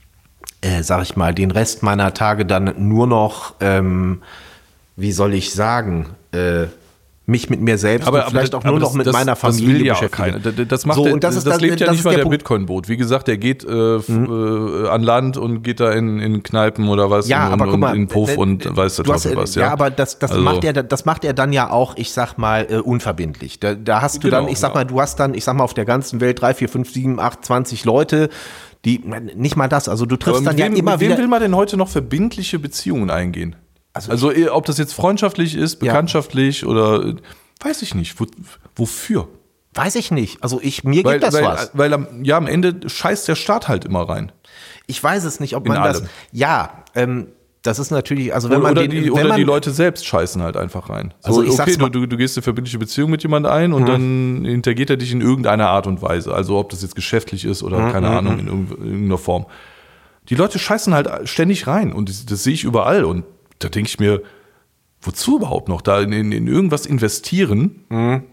äh, sag ich mal, den Rest meiner Tage dann nur noch, ähm, wie soll ich sagen, äh, mich mit mir selbst und vielleicht auch nur noch das, mit das, meiner Familie das will ja auch beschäftigen. keiner. Das, das, macht So, der, und das das, ist das- lebt ja das nicht ist mal der der Punkt. Bitcoin-Boot. Wie gesagt, der geht äh, f- äh, an Land und geht da in, in Kneipen oder was Ja, und, aber und guck mal, in den Puff äh, und weiß der du hast, Teufel äh, was. Ja, Ja, aber das, das, Also- macht er, das macht er dann ja auch, ich sag mal, äh, unverbindlich. Da, da hast du Genau, dann, ich sag ja. mal, du hast dann, ich sag mal, auf der ganzen Welt drei, vier, fünf, sieben, acht, zwanzig Leute, die, nicht mal das, also du Aber triffst mit dann ja wem, immer mit wem wieder. will man denn heute noch verbindliche Beziehungen eingehen? Also Also, eh, ob das jetzt freundschaftlich ist, Ja. bekanntschaftlich oder äh, weiß ich nicht. Wo, wofür? Weiß ich nicht. Also ich, mir Weil, gibt das weil, was. weil am, ja, am Ende scheißt der Staat halt immer rein. Ich weiß es nicht, ob In man das. allem. Ja, ähm, das ist natürlich, also wenn Oder, man oder, den, die, wenn oder man, die Leute selbst scheißen halt einfach rein. So, Also ich okay, sag's du, mal- du, du gehst eine verbindliche Beziehung mit jemand ein und dann hintergeht er dich in irgendeiner Art und Weise. Also ob das jetzt geschäftlich ist oder keine Ahnung, in irgend- in irgendeiner Form. Die Leute scheißen halt ständig rein und das, das sehe ich überall. Und da denke ich mir, wozu überhaupt noch da in, in, in irgendwas investieren? Wenn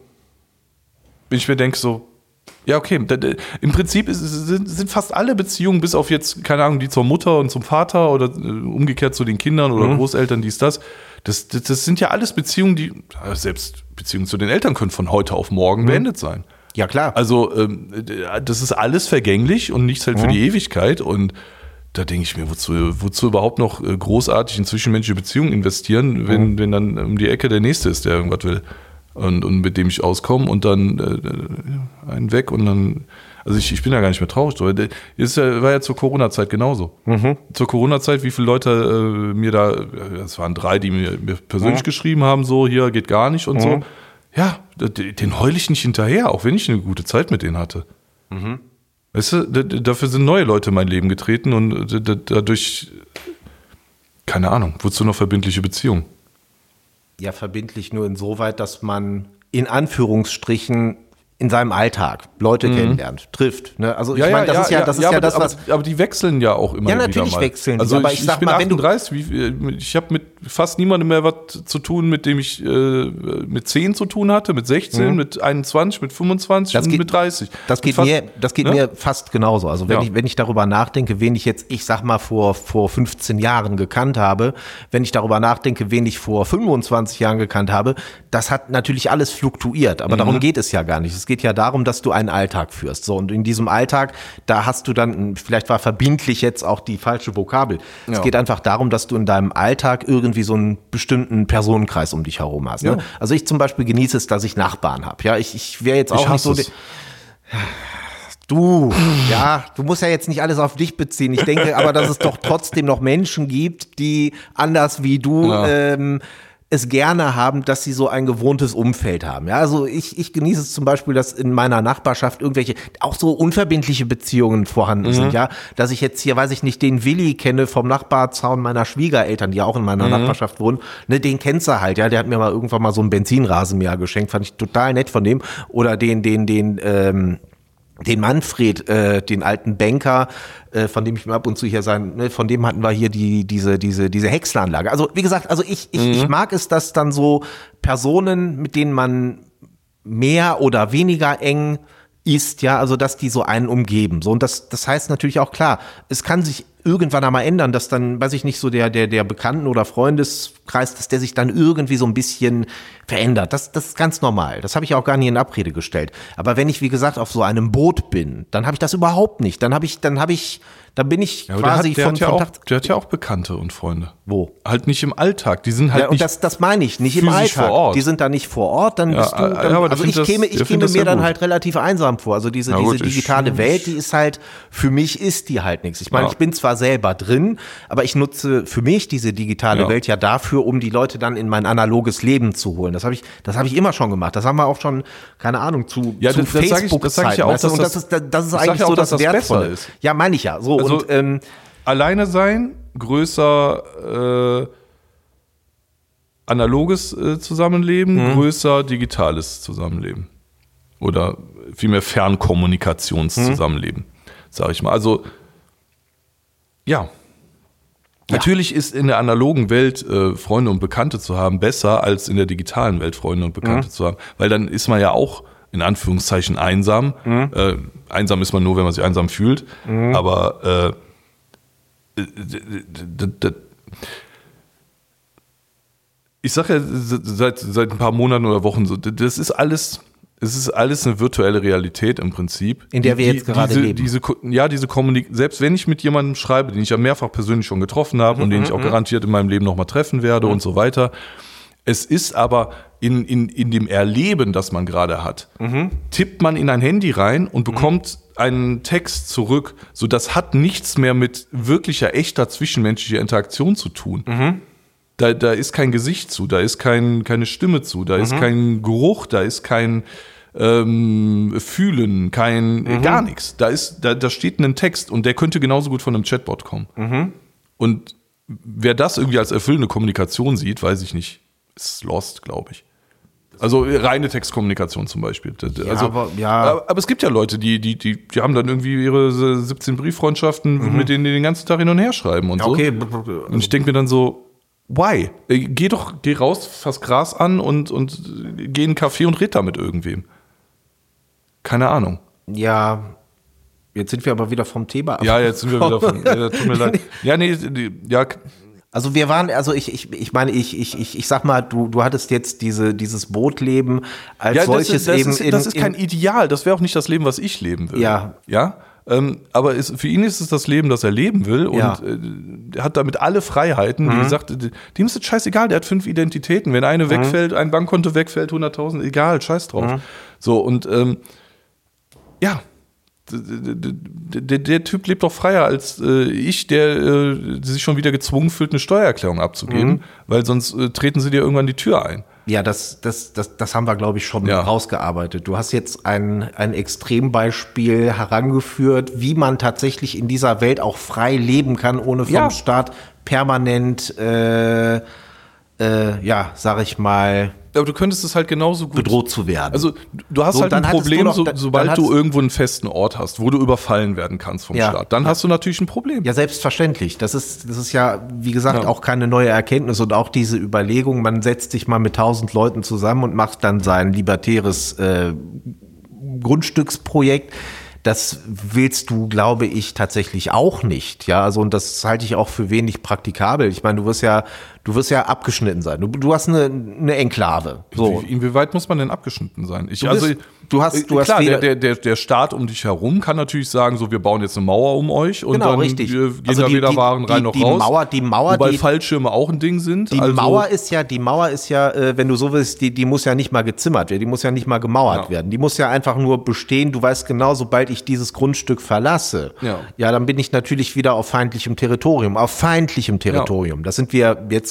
ich mir denke so, ja, okay, da, da, im Prinzip ist, es- sind, sind fast alle Beziehungen, bis auf jetzt, keine Ahnung, die zur Mutter und zum Vater oder äh, umgekehrt zu den Kindern oder Großeltern, dies, das. Das, das. Das sind ja alles Beziehungen, die, äh, selbst Beziehungen zu den Eltern können von heute auf morgen beendet sein. ja klar. Also, ähm, das ist alles vergänglich und nichts hält für die Ewigkeit. Und da denke ich mir, wozu, wozu überhaupt noch äh, großartig in zwischenmenschliche Beziehungen investieren, wenn, wenn dann um die Ecke der Nächste ist, der irgendwas will. Und, und mit dem ich auskomme und dann äh, einen weg und dann, also ich, ich bin ja gar nicht mehr traurig drüber. Der- Ist ja, war ja zur Corona-Zeit genauso. Zur Corona-Zeit, wie viele Leute äh, mir da, es waren drei, die mir, mir persönlich geschrieben haben, so, hier geht gar nicht und so. Ja, d- den heule ich nicht hinterher, auch wenn ich eine gute Zeit mit denen hatte. Weißt du, d- d- dafür sind neue Leute in mein Leben getreten und d- d- dadurch, keine Ahnung, wozu noch verbindliche Beziehungen? Ja, verbindlich nur insoweit, dass man in Anführungsstrichen in seinem Alltag Leute kennenlernt, trifft. Ne? Also ich meine, das ist ja, das ist ja, aber, das, aber, was. aber die wechseln ja auch immer Ja, wieder natürlich mal. wechseln die, Also aber ich, ich sag bin mal, wenn du- achtunddreißig, wie, ich habe mit fast niemandem mehr was zu tun, mit dem ich äh, mit zehn zu tun hatte, mit sechzehn, mit einundzwanzig, mit fünfundzwanzig Das und geht- mit dreißig. Das geht Fast- mir, das geht ne? mir fast genauso. Also wenn Ja. ich, wenn ich darüber nachdenke, wen ich jetzt, ich sag mal vor vor fünfzehn Jahren gekannt habe, wenn ich darüber nachdenke, wen ich vor fünfundzwanzig Jahren gekannt habe, das hat natürlich alles fluktuiert. Aber Mhm. darum geht es ja gar nicht. Es geht ja darum, dass du einen Alltag führst. So und in diesem Alltag, da hast du dann, vielleicht war verbindlich jetzt auch die falsche Vokabel. Es Ja. geht einfach darum, dass du in deinem Alltag irgendwie so einen bestimmten Personenkreis um dich herum hast. Ne? Ja. Also ich zum Beispiel genieße es, dass ich Nachbarn habe. Ja, ich, ich wäre jetzt auch Ich nicht hasse so. es. Du, ja, du musst ja jetzt nicht alles auf dich beziehen. Ich denke aber, dass es doch trotzdem noch Menschen gibt, die anders wie du Ja. ähm, es gerne haben, dass sie so ein gewohntes Umfeld haben. Ja, also ich, ich genieße es zum Beispiel, dass in meiner Nachbarschaft irgendwelche, auch so unverbindliche Beziehungen vorhanden mhm. sind, ja, dass ich jetzt hier, weiß ich nicht, den Willi kenne vom Nachbarzaun meiner Schwiegereltern, die auch in meiner mhm. Nachbarschaft wohnen, ne, den kennst du halt, ja, der hat mir mal irgendwann mal so einen Benzinrasenmäher geschenkt, fand ich total nett von dem, oder den, den, den, ähm, den Manfred, äh, den alten Banker, äh, von dem ich mir ab und zu hier sein, ne, von dem hatten wir hier die diese diese diese Häcksleranlage. Also wie gesagt, also ich ich, mhm. ich mag es, dass dann so Personen, mit denen man mehr oder weniger eng ist, ja, also dass die so einen umgeben. So, und das das heißt natürlich auch klar, es kann sich irgendwann einmal ändern, dass dann, weiß ich nicht, so der der der Bekannten- oder Freundeskreis, dass der sich dann irgendwie so ein bisschen verändert. Das das ist ganz normal. Das habe ich auch gar nie in Abrede gestellt. Aber wenn ich, wie gesagt, auf so einem Boot bin, dann habe ich das überhaupt nicht. Dann habe ich, dann habe ich, dann bin ich ja, quasi der hat, der von, hat ja von auch, Tag. Der hat ja auch Bekannte und Freunde. Wo? Halt nicht im Alltag. Die sind halt Ja, und nicht. das, das meine ich, nicht im physisch Alltag. vor Ort. Die sind da nicht vor Ort, dann Ja, bist du. Dann, ja, aber also der ich findet käme, das- ich der käme findet mir das ja dann gut. halt relativ einsam vor. Also diese, Na diese gut, ich- digitale Welt, die ist halt, für mich ist die halt nichts. Ich meine, Ja. ich bin zwar selber drin, aber ich nutze für mich diese digitale Ja. Welt ja dafür, um die Leute dann in mein analoges Leben zu holen. Das habe ich, das habe ich immer schon gemacht. Das haben wir auch schon, keine Ahnung, zu, Ja, zu das- das sag ich- Facebook das sag ich ja auch, weißt du? dass Und das das- ist, das ist ich sag eigentlich ja auch, so dass das das Wertvolle. besser ist. Ja, meine ich ja. So, Also, und ähm, Alleine sein, größer äh, analoges äh, Zusammenleben, Mhm. größer digitales Zusammenleben. Oder vielmehr Fernkommunikationszusammenleben, Mhm. sage ich mal. Also, ja. Natürlich ist in der analogen Welt äh, Freunde und Bekannte zu haben besser, als in der digitalen Welt Freunde und Bekannte Mhm. zu haben. Weil dann ist man ja auch in Anführungszeichen einsam. Mhm. Äh, einsam ist man nur, wenn man sich einsam fühlt. Mhm. Aber äh, d- d- d- ich sage ja seit, seit ein paar Monaten oder Wochen so, das ist alles, es ist alles eine virtuelle Realität im Prinzip. In der wir Die- jetzt gerade diese, leben. Diese, ja, diese Kommunikation, selbst wenn ich mit jemandem schreibe, den ich ja mehrfach persönlich schon getroffen habe und den ich auch garantiert in meinem Leben nochmal treffen werde und so weiter. Es ist aber in, in, in dem Erleben, das man gerade hat, tippt man in ein Handy rein und bekommt einen Text zurück. So, das hat nichts mehr mit wirklicher, echter zwischenmenschlicher Interaktion zu tun. Da, da ist kein Gesicht zu, da ist kein, keine Stimme zu, da ist kein Geruch, da ist kein ähm, Fühlen, kein gar nichts. Da ist, da, da steht ein Text und der könnte genauso gut von einem Chatbot kommen. Und wer das irgendwie als erfüllende Kommunikation sieht, weiß ich nicht, ist lost, glaube ich. Also reine Textkommunikation zum Beispiel. Also, aber- ja. aber, aber es gibt ja Leute, die, die, die, die haben dann irgendwie ihre siebzehn Brieffreundschaften, mit denen die den ganzen Tag hin und her schreiben und so. okay. Und ich denke mir dann so, why? Äh, Geh doch, geh raus, fass Gras an und, und geh in einen Café und red da mit irgendwem. Keine Ahnung. Ja, jetzt sind wir aber wieder vom Thema ab. Ja, jetzt sind wir wieder von, ja, tut mir leid. Ja, nee, die, ja, Also wir waren, also ich, ich, ich meine, ich, ich, ich, ich sag mal, du, du hattest jetzt diese, dieses Bootleben als ja, das, solches ist, das, eben ist, in, das ist kein in, Ideal, das wäre auch nicht das Leben, was ich leben will. Ja. Ja, ähm, aber es, für ihn ist es das Leben, das er leben will und Ja. äh, er hat damit alle Freiheiten. Wie gesagt, äh, dem ist es scheißegal, der hat fünf Identitäten. Wenn eine wegfällt, ein Bankkonto wegfällt, hunderttausend, egal, scheiß drauf. So, und ähm, ja, der, der, der Typ lebt doch freier als äh, ich, der äh, sich schon wieder gezwungen fühlt, eine Steuererklärung abzugeben, weil sonst äh, treten sie dir irgendwann die Tür ein. ja, das, das, das, das haben wir, glaube ich, schon Ja. rausgearbeitet. Du hast jetzt ein, ein Extrembeispiel herangeführt, wie man tatsächlich in dieser Welt auch frei leben kann, ohne vom Ja. Staat permanent, äh, äh, ja, sag ich mal, Aber du könntest es halt genauso gut bedroht zu werden. Also du hast So, halt dann ein hattest du Problem, doch- so, dann- sobald dann du hattest- irgendwo einen festen Ort hast, wo du überfallen werden kannst vom Ja. Staat. Dann hast du natürlich ein Problem. Ja, selbstverständlich. Das ist, das ist ja, wie gesagt, Ja. auch keine neue Erkenntnis und auch diese Überlegung, man setzt sich mal mit tausend Leuten zusammen und macht dann sein libertäres äh, Grundstücksprojekt. Das willst du, glaube ich, tatsächlich auch nicht. Ja, also, und das halte ich auch für wenig praktikabel. Ich meine, du wirst ja, du wirst ja abgeschnitten sein. Du, du hast eine, eine Enklave. So. Wie, inwieweit muss man denn abgeschnitten sein? Ich, Du bist- du hast- äh, du hast klar, der, weder- der, der, der Staat um dich herum kann natürlich sagen, so wir bauen jetzt eine Mauer um euch und Genau, dann richtig. wir gehen Also da die- weder die- Waren rein die- noch die raus. Mauer- die Mauer, wobei die- Fallschirme auch ein Ding sind. Die also, Mauer ist ja, die Mauer ist ja, äh, wenn du so willst, die, die muss ja nicht mal gezimmert werden, die muss ja nicht mal gemauert Ja. werden. Die muss ja einfach nur bestehen. Du weißt genau, sobald ich dieses Grundstück verlasse, Ja. ja, dann bin ich natürlich wieder auf feindlichem Territorium, auf feindlichem Territorium. Das sind wir jetzt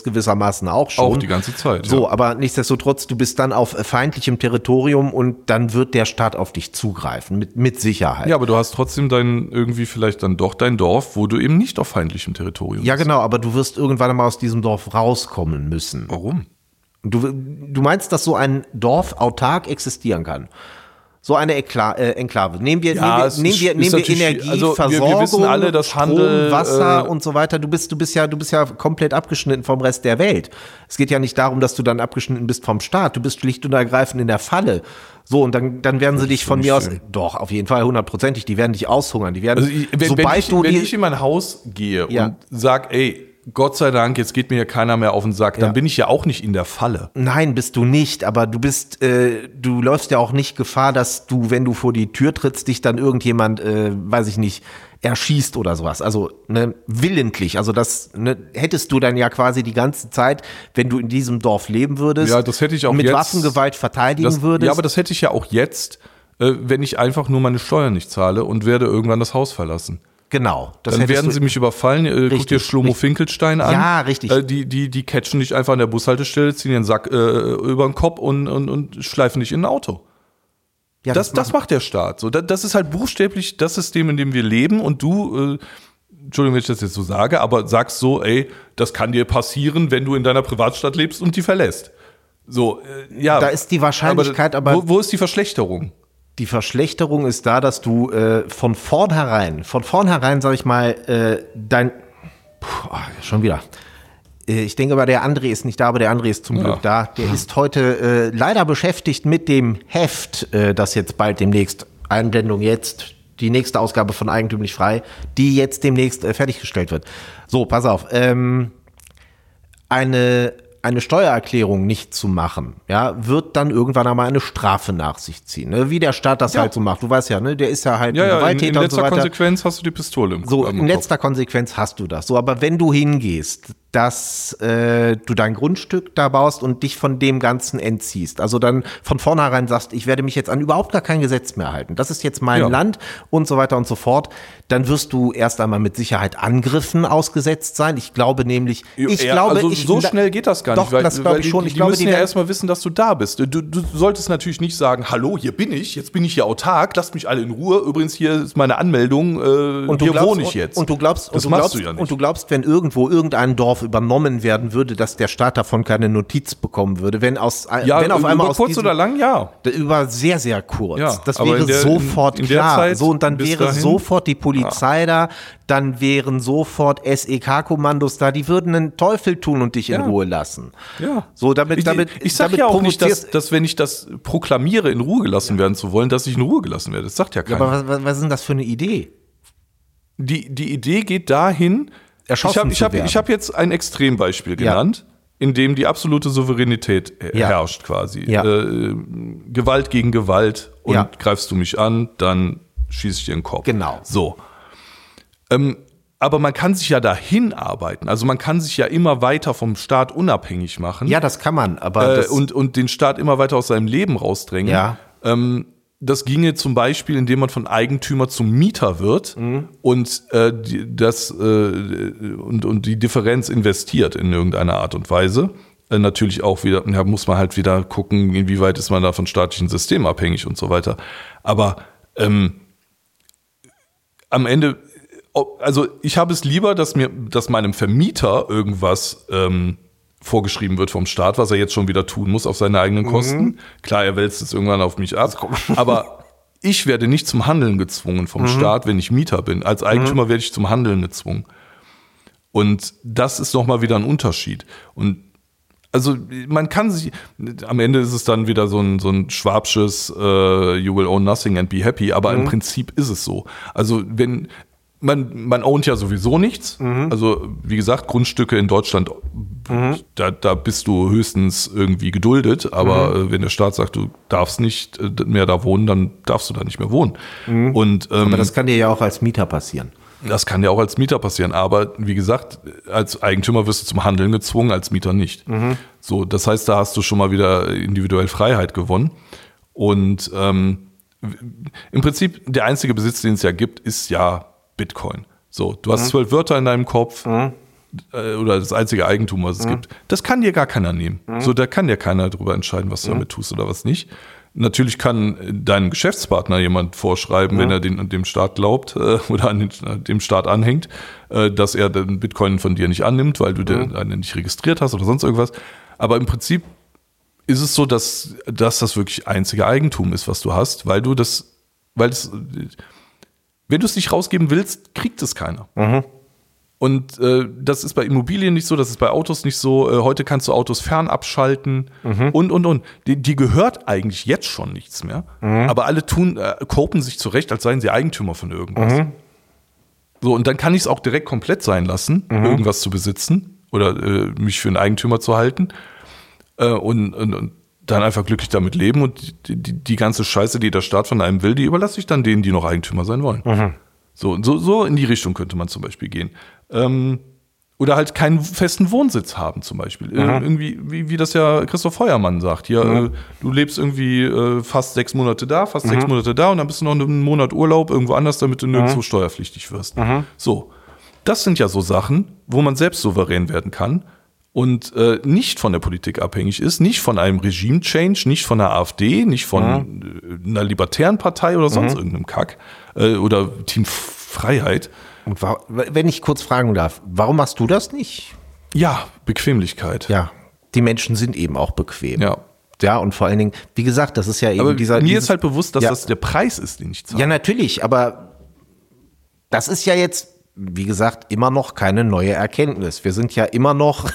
gewissermaßen auch schon. Auch die ganze Zeit, So, ja. aber nichtsdestotrotz, du bist dann auf feindlichem Territorium und dann wird der Staat auf dich zugreifen, mit, mit Sicherheit. Ja, aber du hast trotzdem dein, irgendwie vielleicht dann doch dein Dorf, wo du eben nicht auf feindlichem Territorium Ja, bist. genau, aber du wirst irgendwann einmal aus diesem Dorf rauskommen müssen. Warum? Du, du meinst, dass so ein Dorf autark existieren kann? So eine Ekla äh, Enklave. Nehmen wir, Ja, nehmen es wir, nehmen ist- wir, ist nehmen wir natürlich- Energie, also wir- wir Versorgung, wissen alle, dass Strom, Handel, Wasser äh, und so weiter. Du bist, du bist ja, du bist ja komplett abgeschnitten vom Rest der Welt. Es geht ja nicht darum, dass du dann abgeschnitten bist vom Staat. Du bist schlicht und ergreifend in der Falle. So, und dann, dann werden sie dich von mir aus, doch, auf jeden Fall hundertprozentig, die werden dich aushungern. Die werden, Also ich, wenn, sobald wenn, ich, du wenn die, ich in mein Haus gehe Ja. und sag, ey, Gott sei Dank, jetzt geht mir hier keiner mehr auf den Sack, dann Ja. bin ich ja auch nicht in der Falle. Nein, bist du nicht, aber du bist, äh, du läufst ja auch nicht Gefahr, dass du, wenn du vor die Tür trittst, dich dann irgendjemand, äh, weiß ich nicht, erschießt oder sowas. Also ne, willentlich. Also das ne, hättest du dann ja quasi die ganze Zeit, wenn du in diesem Dorf leben würdest, Ja, das hätte ich auch mit jetzt- Waffengewalt verteidigen Das, würdest. ja, aber das hätte ich ja auch jetzt, äh, wenn ich einfach nur meine Steuern nicht zahle und werde irgendwann das Haus verlassen. genau. Das Dann hättest werden du- sie mich überfallen. Äh, guck Richtig, dir Schlomo richtig. Finkelstein an. Ja, richtig. Äh, die, die, die catchen dich einfach an der Bushaltestelle, ziehen den Sack äh, über den Kopf und, und, und schleifen dich in ein Auto. ja, Das, das macht der Staat. So, das, das ist halt buchstäblich das System, in dem wir leben. Und du, äh, Entschuldigung, wenn ich das jetzt so sage, aber sagst so, ey, das kann dir passieren, wenn du in deiner Privatstadt lebst und die verlässt. So, äh, ja. Da ist die Wahrscheinlichkeit aber- wo, wo ist die Verschlechterung? Die Verschlechterung ist da, dass du äh, von vornherein, von vornherein, sag ich mal, äh, dein, puh, oh, schon wieder. Äh, Ich denke aber, der André ist nicht da, aber der André ist zum Ja. Glück da. Der ist heute äh, leider beschäftigt mit dem Heft, äh, das jetzt bald demnächst, Einblendung jetzt, die nächste Ausgabe von Eigentümlich Frei, die jetzt demnächst äh, fertiggestellt wird. So, pass auf. Ähm, eine eine Steuererklärung nicht zu machen, ja, wird dann irgendwann einmal eine Strafe nach sich ziehen, ne? Wie der Staat das Ja. halt so macht. Du weißt ja, ne, der ist ja halt Ja, ein ja, in, in Gewalttäter und letzter so weiter. Konsequenz hast du die Pistole im So, am in Kopf. letzter Konsequenz hast du das. So, aber wenn du hingehst, dass äh, du dein Grundstück da baust und dich von dem Ganzen entziehst, also dann von vornherein sagst, ich werde mich jetzt an überhaupt gar kein Gesetz mehr halten, das ist jetzt mein Ja. Land und so weiter und so fort, dann wirst du erst einmal mit Sicherheit Angriffen ausgesetzt sein. Ich glaube nämlich, ich Ja, glaube, also ich, so schnell geht das gar doch, nicht. Weil, das glaube weil ich schon. Die, Ich die glaube, müssen die ja werden- erstmal wissen, dass du da bist. Du, du solltest natürlich nicht sagen, hallo, hier bin ich, jetzt bin ich hier autark, lasst mich alle in Ruhe. Übrigens, hier ist meine Anmeldung, äh, Und du hier glaubst, wohne ich jetzt. Und, und du glaubst, das und du machst glaubst, du ja nicht. und du glaubst, wenn irgendwo irgendein Dorf übernommen werden würde, dass der Staat davon keine Notiz bekommen würde, wenn aus, ja, wenn auf einmal über aus kurz diesem, oder lang, ja. über sehr, sehr kurz. Ja, das aber wäre in der- sofort in- in der klar. Zeit so, und dann bis wäre dahin- sofort die Polizei da, dann wären sofort S E K-Kommandos da, die würden einen Teufel tun und dich in Ja. Ruhe lassen. Ja. So, damit, ich, damit, ich sag damit ja auch nicht, dass, provozierst- dass wenn ich das proklamiere, in Ruhe gelassen werden zu wollen, dass ich in Ruhe gelassen werde. Das sagt ja Ja, keiner. aber was, was, was ist denn das für eine Idee? die, die Idee geht dahin, Erschossen ich habe ich zu hab, werden. ich hab jetzt ein Extrembeispiel Ja. genannt, in dem die absolute Souveränität äh, Ja. herrscht quasi. Ja. Äh, Gewalt gegen Gewalt und Ja. greifst du mich an, dann schieße ich dir in den Kopf. Genau. So. Ähm, aber man kann sich ja dahin arbeiten. Also man kann sich ja immer weiter vom Staat unabhängig machen. Ja, das kann man, aber äh, das, und, und den Staat immer weiter aus seinem Leben rausdrängen. Ja. Ähm, das ginge zum Beispiel, indem man von Eigentümer zum Mieter wird Mhm. und, äh, die, das, äh, und, und die Differenz investiert in irgendeiner Art und Weise. Äh, natürlich auch wieder, ja, muss man halt wieder gucken, inwieweit ist man da von staatlichen Systemen abhängig und so weiter. Aber ähm, am Ende, ob- also ich habe es lieber, dass mir, dass meinem Vermieter irgendwas ähm, vorgeschrieben wird vom Staat, was er jetzt schon wieder tun muss auf seine eigenen Kosten. Klar, er wälzt es irgendwann auf mich ab, aber ich werde nicht zum Handeln gezwungen vom Staat, wenn ich Mieter bin. Als Eigentümer werde ich zum Handeln gezwungen. Und das ist nochmal wieder ein Unterschied. Und also man kann sich, am Ende ist es dann wieder so ein, so ein schwabsches uh, you will own nothing and be happy, aber im Prinzip ist es so. Also wenn, man, man ownt ja sowieso nichts. Also wie gesagt, Grundstücke in Deutschland, da, da bist du höchstens irgendwie geduldet, aber äh, wenn der Staat sagt, du darfst nicht äh, mehr da wohnen, dann darfst du da nicht mehr wohnen. Und, ähm, aber das kann dir ja auch als Mieter passieren. das kann ja auch als Mieter passieren, aber wie gesagt, als Eigentümer wirst du zum Handeln gezwungen, als Mieter nicht. So, das heißt, da hast du schon mal wieder individuell Freiheit gewonnen. Und ähm, im Prinzip der einzige Besitz, den es ja gibt, ist ja Bitcoin. So, du hast zwölf Wörter in deinem Kopf, äh, oder das einzige Eigentum, was es mhm. gibt, das kann dir gar keiner nehmen. Mhm. So, da kann dir keiner darüber entscheiden, was du mhm. damit tust oder was nicht. Natürlich kann deinem Geschäftspartner jemand vorschreiben, mhm. wenn er den, dem Staat glaubt äh, oder an den, dem Staat anhängt, äh, dass er den Bitcoin von dir nicht annimmt, weil du mhm. den nicht registriert hast oder sonst irgendwas. Aber im Prinzip ist es so, dass, dass das wirklich einzige Eigentum ist, was du hast, weil du das, weil es, wenn du es nicht rausgeben willst, kriegt es keiner. Mhm. Und äh, das ist bei Immobilien nicht so, das ist bei Autos nicht so. Äh, heute kannst du Autos fernabschalten mhm. und, und, und. Die, die gehört eigentlich jetzt schon nichts mehr. Mhm. Aber alle tun, äh, kopen sich zurecht, als seien sie Eigentümer von irgendwas. Mhm. So, und dann kann ich es auch direkt komplett sein lassen, mhm. irgendwas zu besitzen oder äh, mich für einen Eigentümer zu halten. Und, und, und dann einfach glücklich damit leben und die, die, die ganze Scheiße, die der Staat von einem will, die überlasse ich dann denen, die noch Eigentümer sein wollen. Mhm. So, so, so in die Richtung könnte man zum Beispiel gehen. Ähm, oder halt keinen festen Wohnsitz haben zum Beispiel. Mhm. Äh, irgendwie, wie, wie das ja Christoph Feuermann sagt. Hier, mhm. äh, du lebst irgendwie äh, fast sechs Monate da, fast mhm. sechs Monate da und dann bist du noch einen Monat Urlaub irgendwo anders, damit du nirgendwo mhm. steuerpflichtig wirst. Mhm. So, das sind ja so Sachen, wo man selbst souverän werden kann. Und äh, nicht von der Politik abhängig ist, nicht von einem Regime-Change, nicht von der AfD, nicht von mhm. einer libertären Partei oder sonst mhm. irgendeinem Kack äh, oder Team Freiheit. Und wa- wenn ich kurz fragen darf, warum machst du das nicht? Ja, Bequemlichkeit. Ja, die Menschen sind eben auch bequem. Ja. Ja, und vor allen Dingen, wie gesagt, das ist ja eben aber dieser... mir dieses, ist halt bewusst, dass ja, das der Preis ist, den ich zahle. Ja, natürlich, aber das ist ja jetzt... Wie gesagt, immer noch keine neue Erkenntnis. Wir sind ja immer noch,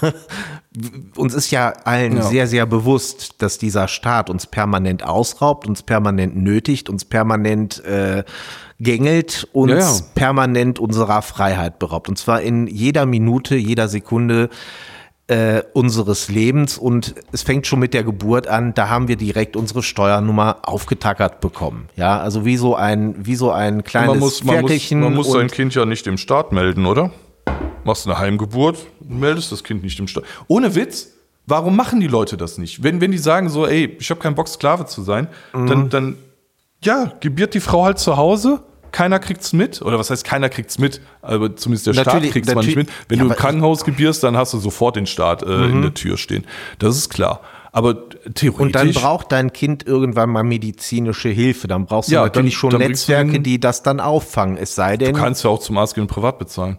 uns ist ja allen ja. sehr, sehr bewusst, dass dieser Staat uns permanent ausraubt, uns permanent nötigt, uns permanent äh, gängelt, uns ja, ja. permanent unserer Freiheit beraubt. Und zwar in jeder Minute, jeder Sekunde äh, unseres Lebens. Und es fängt schon mit der Geburt an, da haben wir direkt unsere Steuernummer aufgetackert bekommen. Ja, also wie so ein, wie so ein kleines man muss, man Ferkelchen. Muss, man muss sein Kind ja nicht dem Staat melden, oder? Machst eine Heimgeburt, meldest das Kind nicht dem Staat. Ohne Witz, warum machen die Leute das nicht? Wenn, wenn die sagen so, ey, ich habe keinen Bock, Sklave zu sein, mhm. dann, dann, ja, gebiert die Frau halt zu Hause. Keiner kriegt's mit, oder was heißt, keiner kriegt's mit, aber zumindest der natürlich, Staat kriegt's mal nicht mit. Wenn ja, du im Krankenhaus gebierst, dann hast du sofort den Staat äh, mhm. in der Tür stehen. Das ist klar. Aber theoretisch... Und dann braucht dein Kind irgendwann mal medizinische Hilfe. Dann brauchst du ja, natürlich dann, schon dann Netzwerke, den, die das dann auffangen. Es sei denn... Du kannst ja auch zum Arzt gehen und privat bezahlen.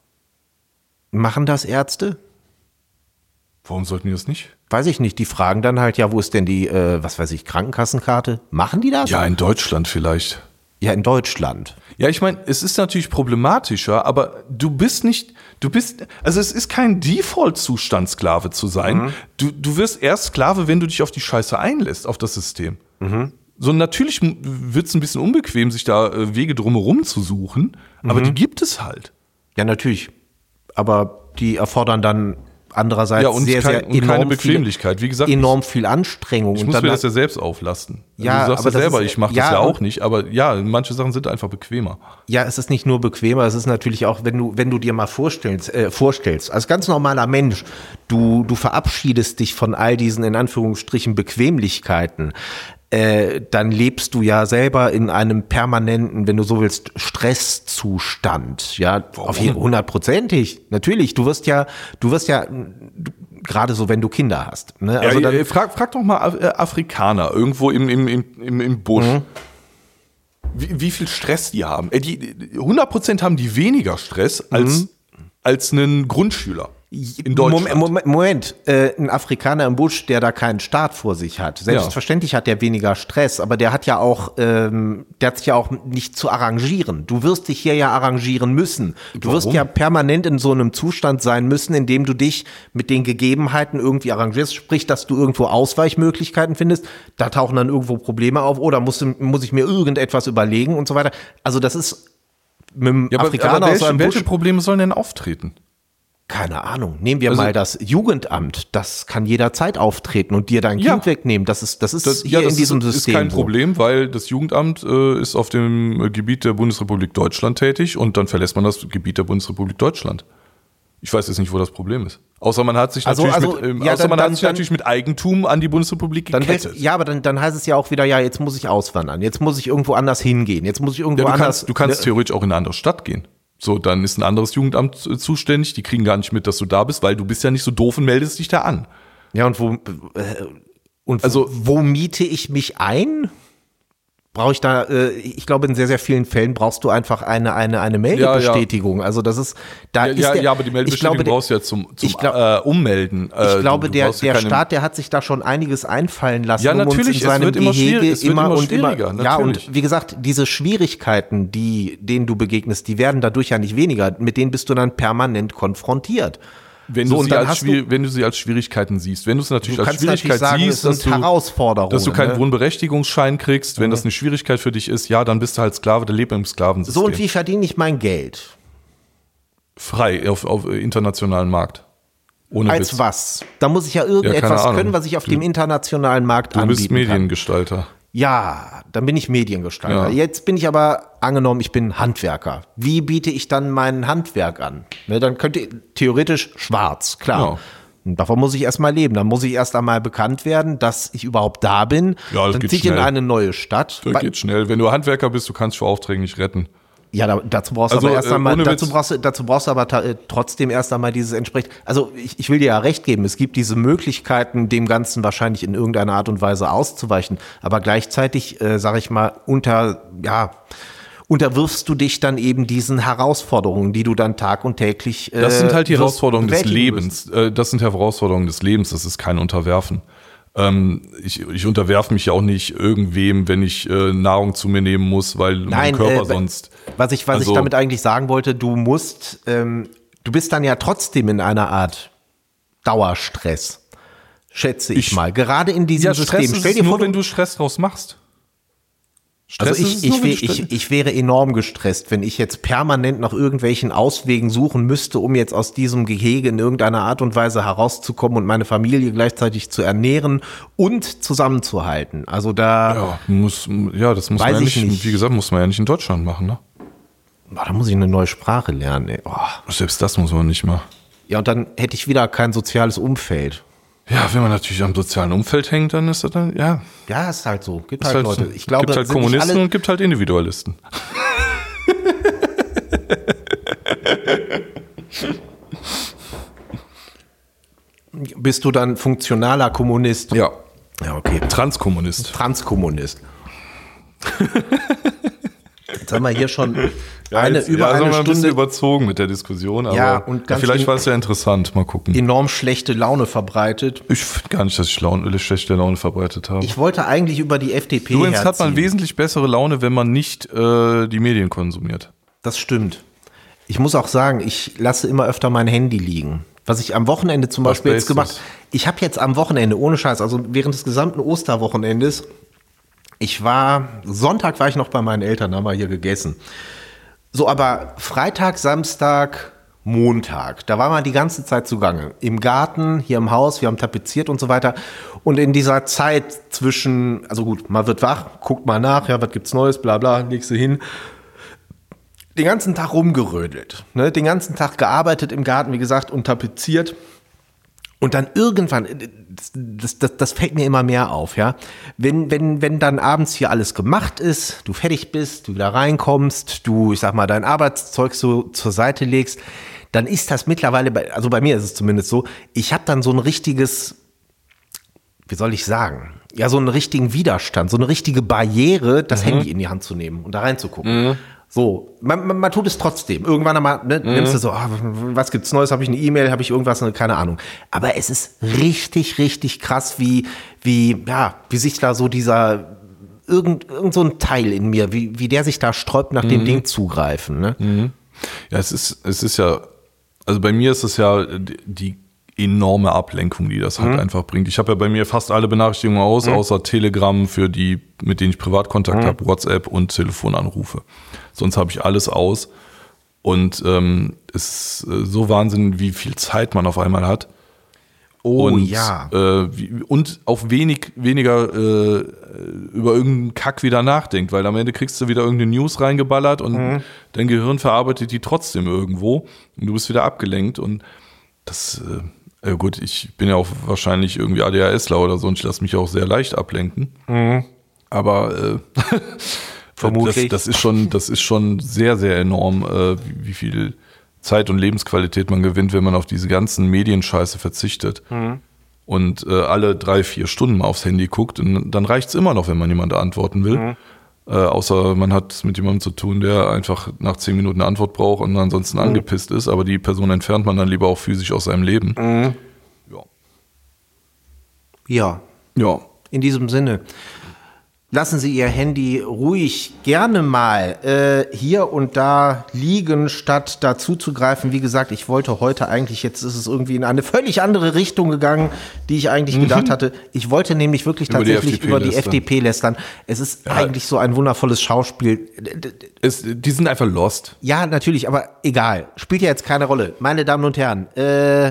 Machen das Ärzte? Warum sollten die das nicht? Weiß ich nicht. Die fragen dann halt, ja, wo ist denn die, äh, was weiß ich, Krankenkassenkarte? Machen die das? Ja, in Deutschland vielleicht. Ja, in Deutschland. Ja, ich meine, es ist natürlich problematischer, aber du bist nicht, du bist, also es ist kein Default-Zustand, Sklave zu sein. Mhm. Du, du wirst erst Sklave, wenn du dich auf die Scheiße einlässt, auf das System. Mhm. So, natürlich wird es ein bisschen unbequem, sich da äh, Wege drumherum zu suchen, mhm. aber die gibt es halt. Ja, natürlich. Aber die erfordern dann andererseits ja, und sehr, kein, sehr und enorm keine Bequemlichkeit. viel, Wie gesagt, enorm viel Anstrengung. Ich und muss dann mir das ja selbst auflasten. Ja, du sagst aber ja selber, ist, ich mache ja, das ja auch nicht, aber ja, manche Sachen sind einfach bequemer. Ja, es ist nicht nur bequemer, es ist natürlich auch, wenn du, wenn du dir mal vorstellst, äh, vorstellst, als ganz normaler Mensch, du, du verabschiedest dich von all diesen, in Anführungsstrichen, Bequemlichkeiten. Äh, dann lebst du ja selber in einem permanenten, wenn du so willst, Stresszustand. Ja, Warum? Auf jeden hundertprozentig. Natürlich, du wirst ja, du wirst ja, gerade so, wenn du Kinder hast. Ne? Also ja, dann, frag, frag doch mal Afrikaner irgendwo im, im, im, im Busch. Mhm. Wie, wie viel Stress die haben. Die, hundert Prozent haben die weniger Stress als, mhm. als ein Grundschüler. In Deutschland. Moment, Moment. Äh, ein Afrikaner im Busch, der da keinen Staat vor sich hat. Selbstverständlich ja. hat der weniger Stress, aber der hat ja auch, ähm, der hat sich ja auch nicht zu arrangieren. Du wirst dich hier ja arrangieren müssen. Du Warum? wirst ja permanent in so einem Zustand sein müssen, in dem du dich mit den Gegebenheiten irgendwie arrangierst, sprich, dass du irgendwo Ausweichmöglichkeiten findest. Da tauchen dann irgendwo Probleme auf. Oder muss, muss ich mir irgendetwas überlegen und so weiter. Also das ist mit dem ja, Afrikaner aber, aber welche, aus einem Busch. Welche Probleme sollen denn auftreten? Keine Ahnung. Nehmen wir also, mal das Jugendamt. Das kann jederzeit auftreten und dir dein ja. Kind wegnehmen. Das ist, das ist das, hier ja, das in diesem ist, System. ist kein so. Problem, weil das Jugendamt äh, ist auf dem Gebiet der Bundesrepublik Deutschland tätig und dann verlässt man das Gebiet der Bundesrepublik Deutschland. Ich weiß jetzt nicht, wo das Problem ist. Außer man hat sich also, natürlich, also, mit, äh, ja, außer dann, man dann, hat sich dann, natürlich mit Eigentum an die Bundesrepublik gekettet. Dann, ja, aber dann, dann heißt es ja auch wieder, ja, jetzt muss ich auswandern. Jetzt muss ich irgendwo anders hingehen. Jetzt muss ich irgendwo ja, du anders. Kannst, du kannst ne? theoretisch auch in eine andere Stadt gehen. So, dann ist ein anderes Jugendamt zuständig, die kriegen gar nicht mit, dass du da bist, weil du bist ja nicht so doof und meldest dich da an. Ja, und wo, äh, und also, wo, wo miete ich mich ein? Brauche ich da, äh, ich glaube, in sehr, sehr vielen Fällen brauchst du einfach eine, eine, eine Meldebestätigung. Ja, ja. Also das ist, da ja, ist ja, der, ja, aber die Meldebestätigung glaube, brauchst du ja zum, zum glaub, äh, Ummelden. Äh, ich glaube, du, du der, der keine, Staat, der hat sich da schon einiges einfallen lassen. Ja, natürlich, um uns in seinem es wird immer, Gehege schwierig, es wird immer, immer und schwieriger. Immer, ja, und wie gesagt, diese Schwierigkeiten, die, denen du begegnest, die werden dadurch ja nicht weniger. Mit denen bist du dann permanent konfrontiert. Wenn, so, du und sie dann als du, wenn du sie als Schwierigkeiten siehst, wenn du es natürlich du als Schwierigkeit sagen, siehst, dass du, dass du keinen ne? Wohnberechtigungsschein kriegst, wenn mhm. das eine Schwierigkeit für dich ist, ja, dann bist du halt Sklave, der lebt im Sklavensystem. So, und wie verdiene ich mein Geld? Frei, auf, auf internationalen Markt. Ohne Als Witz. was? Da muss ich ja irgendetwas ja, können, was ich auf du, dem internationalen Markt du anbieten bist Mediengestalter. kann. Ja, dann bin ich Mediengestalter. Ja. Jetzt bin ich aber, angenommen, ich bin Handwerker. Wie biete ich dann mein Handwerk an? Ne, dann könnte theoretisch schwarz, klar. Ja. Und davon muss ich erstmal leben. Dann muss ich erst einmal bekannt werden, dass ich überhaupt da bin. Ja, das dann geht ziehe ich in schnell. eine neue Stadt. Das geht schnell. Wenn du Handwerker bist, du kannst vor Aufträgen nicht retten. Ja, da, dazu brauchst du Also, aber erst äh, einmal, ohne dazu Witz. brauchst du, dazu brauchst du aber ta- äh, trotzdem erst einmal dieses entsprechend, also ich, ich will dir ja recht geben, es gibt diese Möglichkeiten, dem Ganzen wahrscheinlich in irgendeiner Art und Weise auszuweichen, aber gleichzeitig, äh, sag ich mal, unter, ja, unterwirfst du dich dann eben diesen Herausforderungen, die du dann tag und täglich, äh, Das sind halt die wirst Herausforderungen des bewältigen Lebens. Äh, Das sind Herausforderungen des Lebens, das ist kein Unterwerfen. Ähm, ich, ich unterwerfe mich ja auch nicht irgendwem, wenn ich äh, Nahrung zu mir nehmen muss, weil mein Nein, Körper äh, sonst. Was ich, was Also- ich damit eigentlich sagen wollte, du musst, ähm, du bist dann ja trotzdem in einer Art Dauerstress, schätze ich, Ich- mal. Gerade in diesem Ja, Stress System. ist Stell es dir nur, vor, du- wenn du Stress draus machst. Stress also ist ich, es ich, nur, wenn wär, du Stress- ich, ich wäre enorm gestresst, wenn ich jetzt permanent nach irgendwelchen Auswegen suchen müsste, um jetzt aus diesem Gehege in irgendeiner Art und Weise herauszukommen und meine Familie gleichzeitig zu ernähren und zusammenzuhalten. Also da, Ja, muss, ja, das muss Weiß man ja ich nicht, nicht. wie gesagt, muss man ja nicht in Deutschland machen, ne? boah, da muss ich eine neue Sprache lernen. Ey. Oh. Selbst das muss man nicht mal. Ja, und dann hätte ich wieder kein soziales Umfeld. Ja, wenn man natürlich am sozialen Umfeld hängt, dann ist das dann, ja. Ja, ist halt so. Gibt Ist halt, halt, Leute. Ich glaube, gibt halt sind nicht Kommunisten alle, und gibt halt Individualisten. bist du dann funktionaler Kommunist? Ja. Ja, okay. Transkommunist. Transkommunist. Jetzt haben wir hier schon eine, jetzt, über ja, also eine ein bisschen Stunde überzogen mit der Diskussion, aber Ja, und ganz vielleicht in- war es ja interessant. Mal gucken. enorm schlechte Laune verbreitet. Ich finde gar nicht, dass ich Laune, schlechte Laune verbreitet habe. Ich wollte eigentlich über die F D P Übrigens hat man herziehen. wesentlich bessere Laune, wenn man nicht äh, die Medien konsumiert. Das stimmt. Ich muss auch sagen, ich lasse immer öfter mein Handy liegen. Was ich am Wochenende zum Was Beispiel jetzt Bestes. gemacht, ich habe jetzt am Wochenende, ohne Scheiß, also während des gesamten Osterwochenendes, ich war, Sonntag war ich noch bei meinen Eltern, haben wir hier gegessen. So, aber Freitag, Samstag, Montag, da war man die ganze Zeit zugange. Im Garten, hier im Haus, wir haben tapeziert und so weiter. Und in dieser Zeit zwischen, also gut, man wird wach, guckt mal nach, ja, was gibt's Neues, bla bla, legst du hin. Den ganzen Tag rumgerödelt, ne? Den ganzen Tag gearbeitet im Garten, wie gesagt, und tapeziert. Und dann irgendwann, das, das, das fällt mir immer mehr auf, ja. Wenn, wenn, wenn dann abends hier alles gemacht ist, du fertig bist, du wieder reinkommst, du, ich sag mal, dein Arbeitszeug so zur Seite legst, dann ist das mittlerweile, bei, also bei mir ist es zumindest so, ich habe dann so ein richtiges, wie soll ich sagen, ja, so einen richtigen Widerstand, so eine richtige Barriere, das Handy in die Hand zu nehmen und da reinzugucken. Mhm. So, man, man, man tut es trotzdem. Irgendwann einmal ne, mhm. nimmst du so, ah, was gibt's Neues? Habe ich eine E-Mail? Habe ich irgendwas? Keine Ahnung. Aber es ist richtig, richtig krass, wie, wie, ja, wie sich da so dieser irgend, irgend so ein Teil in mir, wie, wie der sich da sträubt, nach dem Mhm. Ding zugreifen. Ne? Mhm. Ja, es ist, es ist ja, also bei mir ist es ja die, die enorme Ablenkung, die das halt Mhm. einfach bringt. Ich habe ja bei mir fast alle Benachrichtigungen aus, Mhm. außer Telegram für die, mit denen ich Privatkontakt Mhm. habe, WhatsApp und Telefonanrufe. Sonst habe ich alles aus. Und ähm, es ist äh, so Wahnsinn, wie viel Zeit man auf einmal hat. Oh und, ja. Äh, wie, und auch wenig, weniger äh, über irgendeinen Kack wieder nachdenkt, weil am Ende kriegst du wieder irgendeine News reingeballert und Mhm. dein Gehirn verarbeitet die trotzdem irgendwo und du bist wieder abgelenkt und das, äh, äh, gut, ich bin ja auch wahrscheinlich irgendwie ADHSler oder so und ich lasse mich auch sehr leicht ablenken. Mhm. Aber äh, Vermutlich. Das, das ist schon, das ist schon sehr, sehr enorm, äh, wie, wie viel Zeit und Lebensqualität man gewinnt, wenn man auf diese ganzen Medienscheiße verzichtet. Mhm. Und äh, alle drei, vier Stunden mal aufs Handy guckt. Und dann reicht es immer noch, wenn man jemanden antworten will. Mhm. Äh, außer man hat es mit jemandem zu tun, der einfach nach zehn Minuten eine Antwort braucht und ansonsten mhm. angepisst ist. Aber die Person entfernt man dann lieber auch physisch aus seinem Leben. Mhm. Ja. Ja. Ja. In diesem Sinne. Lassen Sie Ihr Handy ruhig gerne mal äh, hier und da liegen, statt dazu zu greifen. Wie gesagt, ich wollte heute eigentlich, jetzt ist es irgendwie in eine völlig andere Richtung gegangen, die ich eigentlich mhm. gedacht hatte. Ich wollte nämlich wirklich über tatsächlich die über die F D P lästern. Es ist ja. eigentlich so ein wundervolles Schauspiel. Es, die sind einfach lost. Ja, natürlich, aber egal. Spielt ja jetzt keine Rolle. Meine Damen und Herren, äh,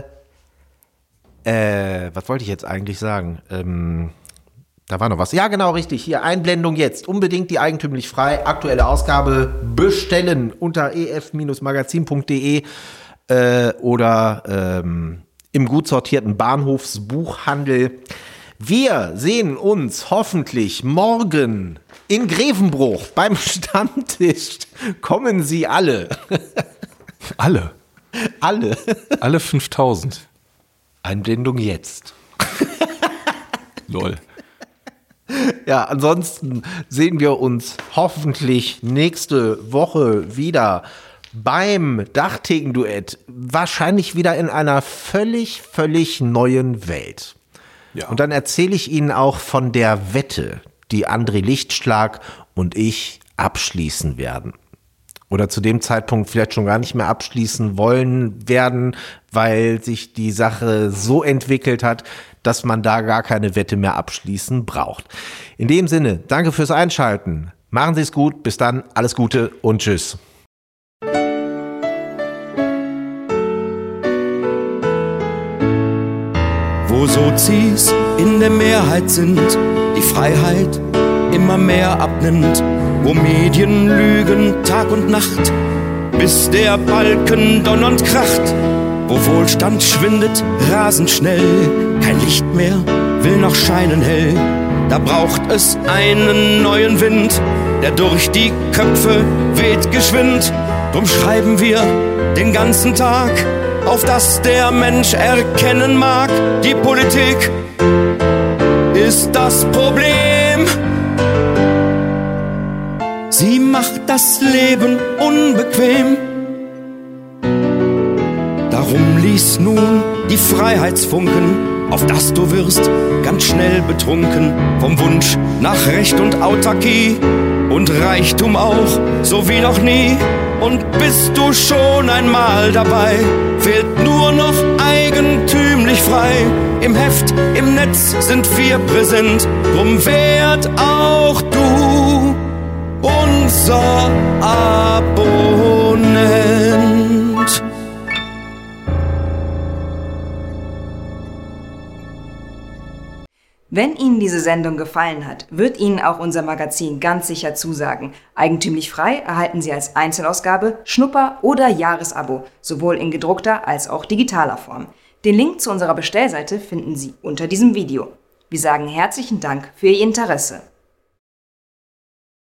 äh, was wollte ich jetzt eigentlich sagen? Ähm... Da war noch was. Ja, genau, richtig. Hier, Einblendung jetzt. Unbedingt die eigentümlich frei. Aktuelle Ausgabe bestellen unter e f magazin punkt de äh, oder ähm, im gut sortierten Bahnhofsbuchhandel. Wir sehen uns hoffentlich morgen in Grevenbruch beim Stammtisch. Kommen Sie alle. Alle? Alle. Alle fünftausend. Einblendung jetzt. Lol. Ja, ansonsten sehen wir uns hoffentlich nächste Woche wieder beim Dachtheken-Duett. Wahrscheinlich wieder in einer völlig, völlig neuen Welt. Ja. Und dann erzähle ich Ihnen auch von der Wette, die André Lichtschlag und ich abschließen werden. Oder zu dem Zeitpunkt vielleicht schon gar nicht mehr abschließen wollen werden, weil sich die Sache so entwickelt hat, dass man da gar keine Wette mehr abschließen braucht. In dem Sinne, danke fürs Einschalten. Machen Sie es gut, bis dann, alles Gute und tschüss. Wo Sozis in der Mehrheit sind, die Freiheit immer mehr abnimmt, wo Medien lügen Tag und Nacht, bis der Balken donnernd kracht, wo Wohlstand schwindet rasend schnell, kein Licht mehr will noch scheinen hell. Da braucht es einen neuen Wind, der durch die Köpfe weht geschwind. Drum schreiben wir den ganzen Tag, auf dass der Mensch erkennen mag, die Politik ist das Problem. Sie macht das Leben unbequem. Darum lies nun die Freiheitsfunken, auf dass du wirst ganz schnell betrunken vom Wunsch nach Recht und Autarkie und Reichtum auch, so wie noch nie. Und bist du schon einmal dabei, fehlt nur noch eigentümlich frei. Im Heft, im Netz sind wir präsent, drum werd auch du unser Abonnent. Wenn Ihnen diese Sendung gefallen hat, wird Ihnen auch unser Magazin ganz sicher zusagen. Eigentümlich frei erhalten Sie als Einzelausgabe, Schnupper- oder Jahresabo, sowohl in gedruckter als auch digitaler Form. Den Link zu unserer Bestellseite finden Sie unter diesem Video. Wir sagen herzlichen Dank für Ihr Interesse.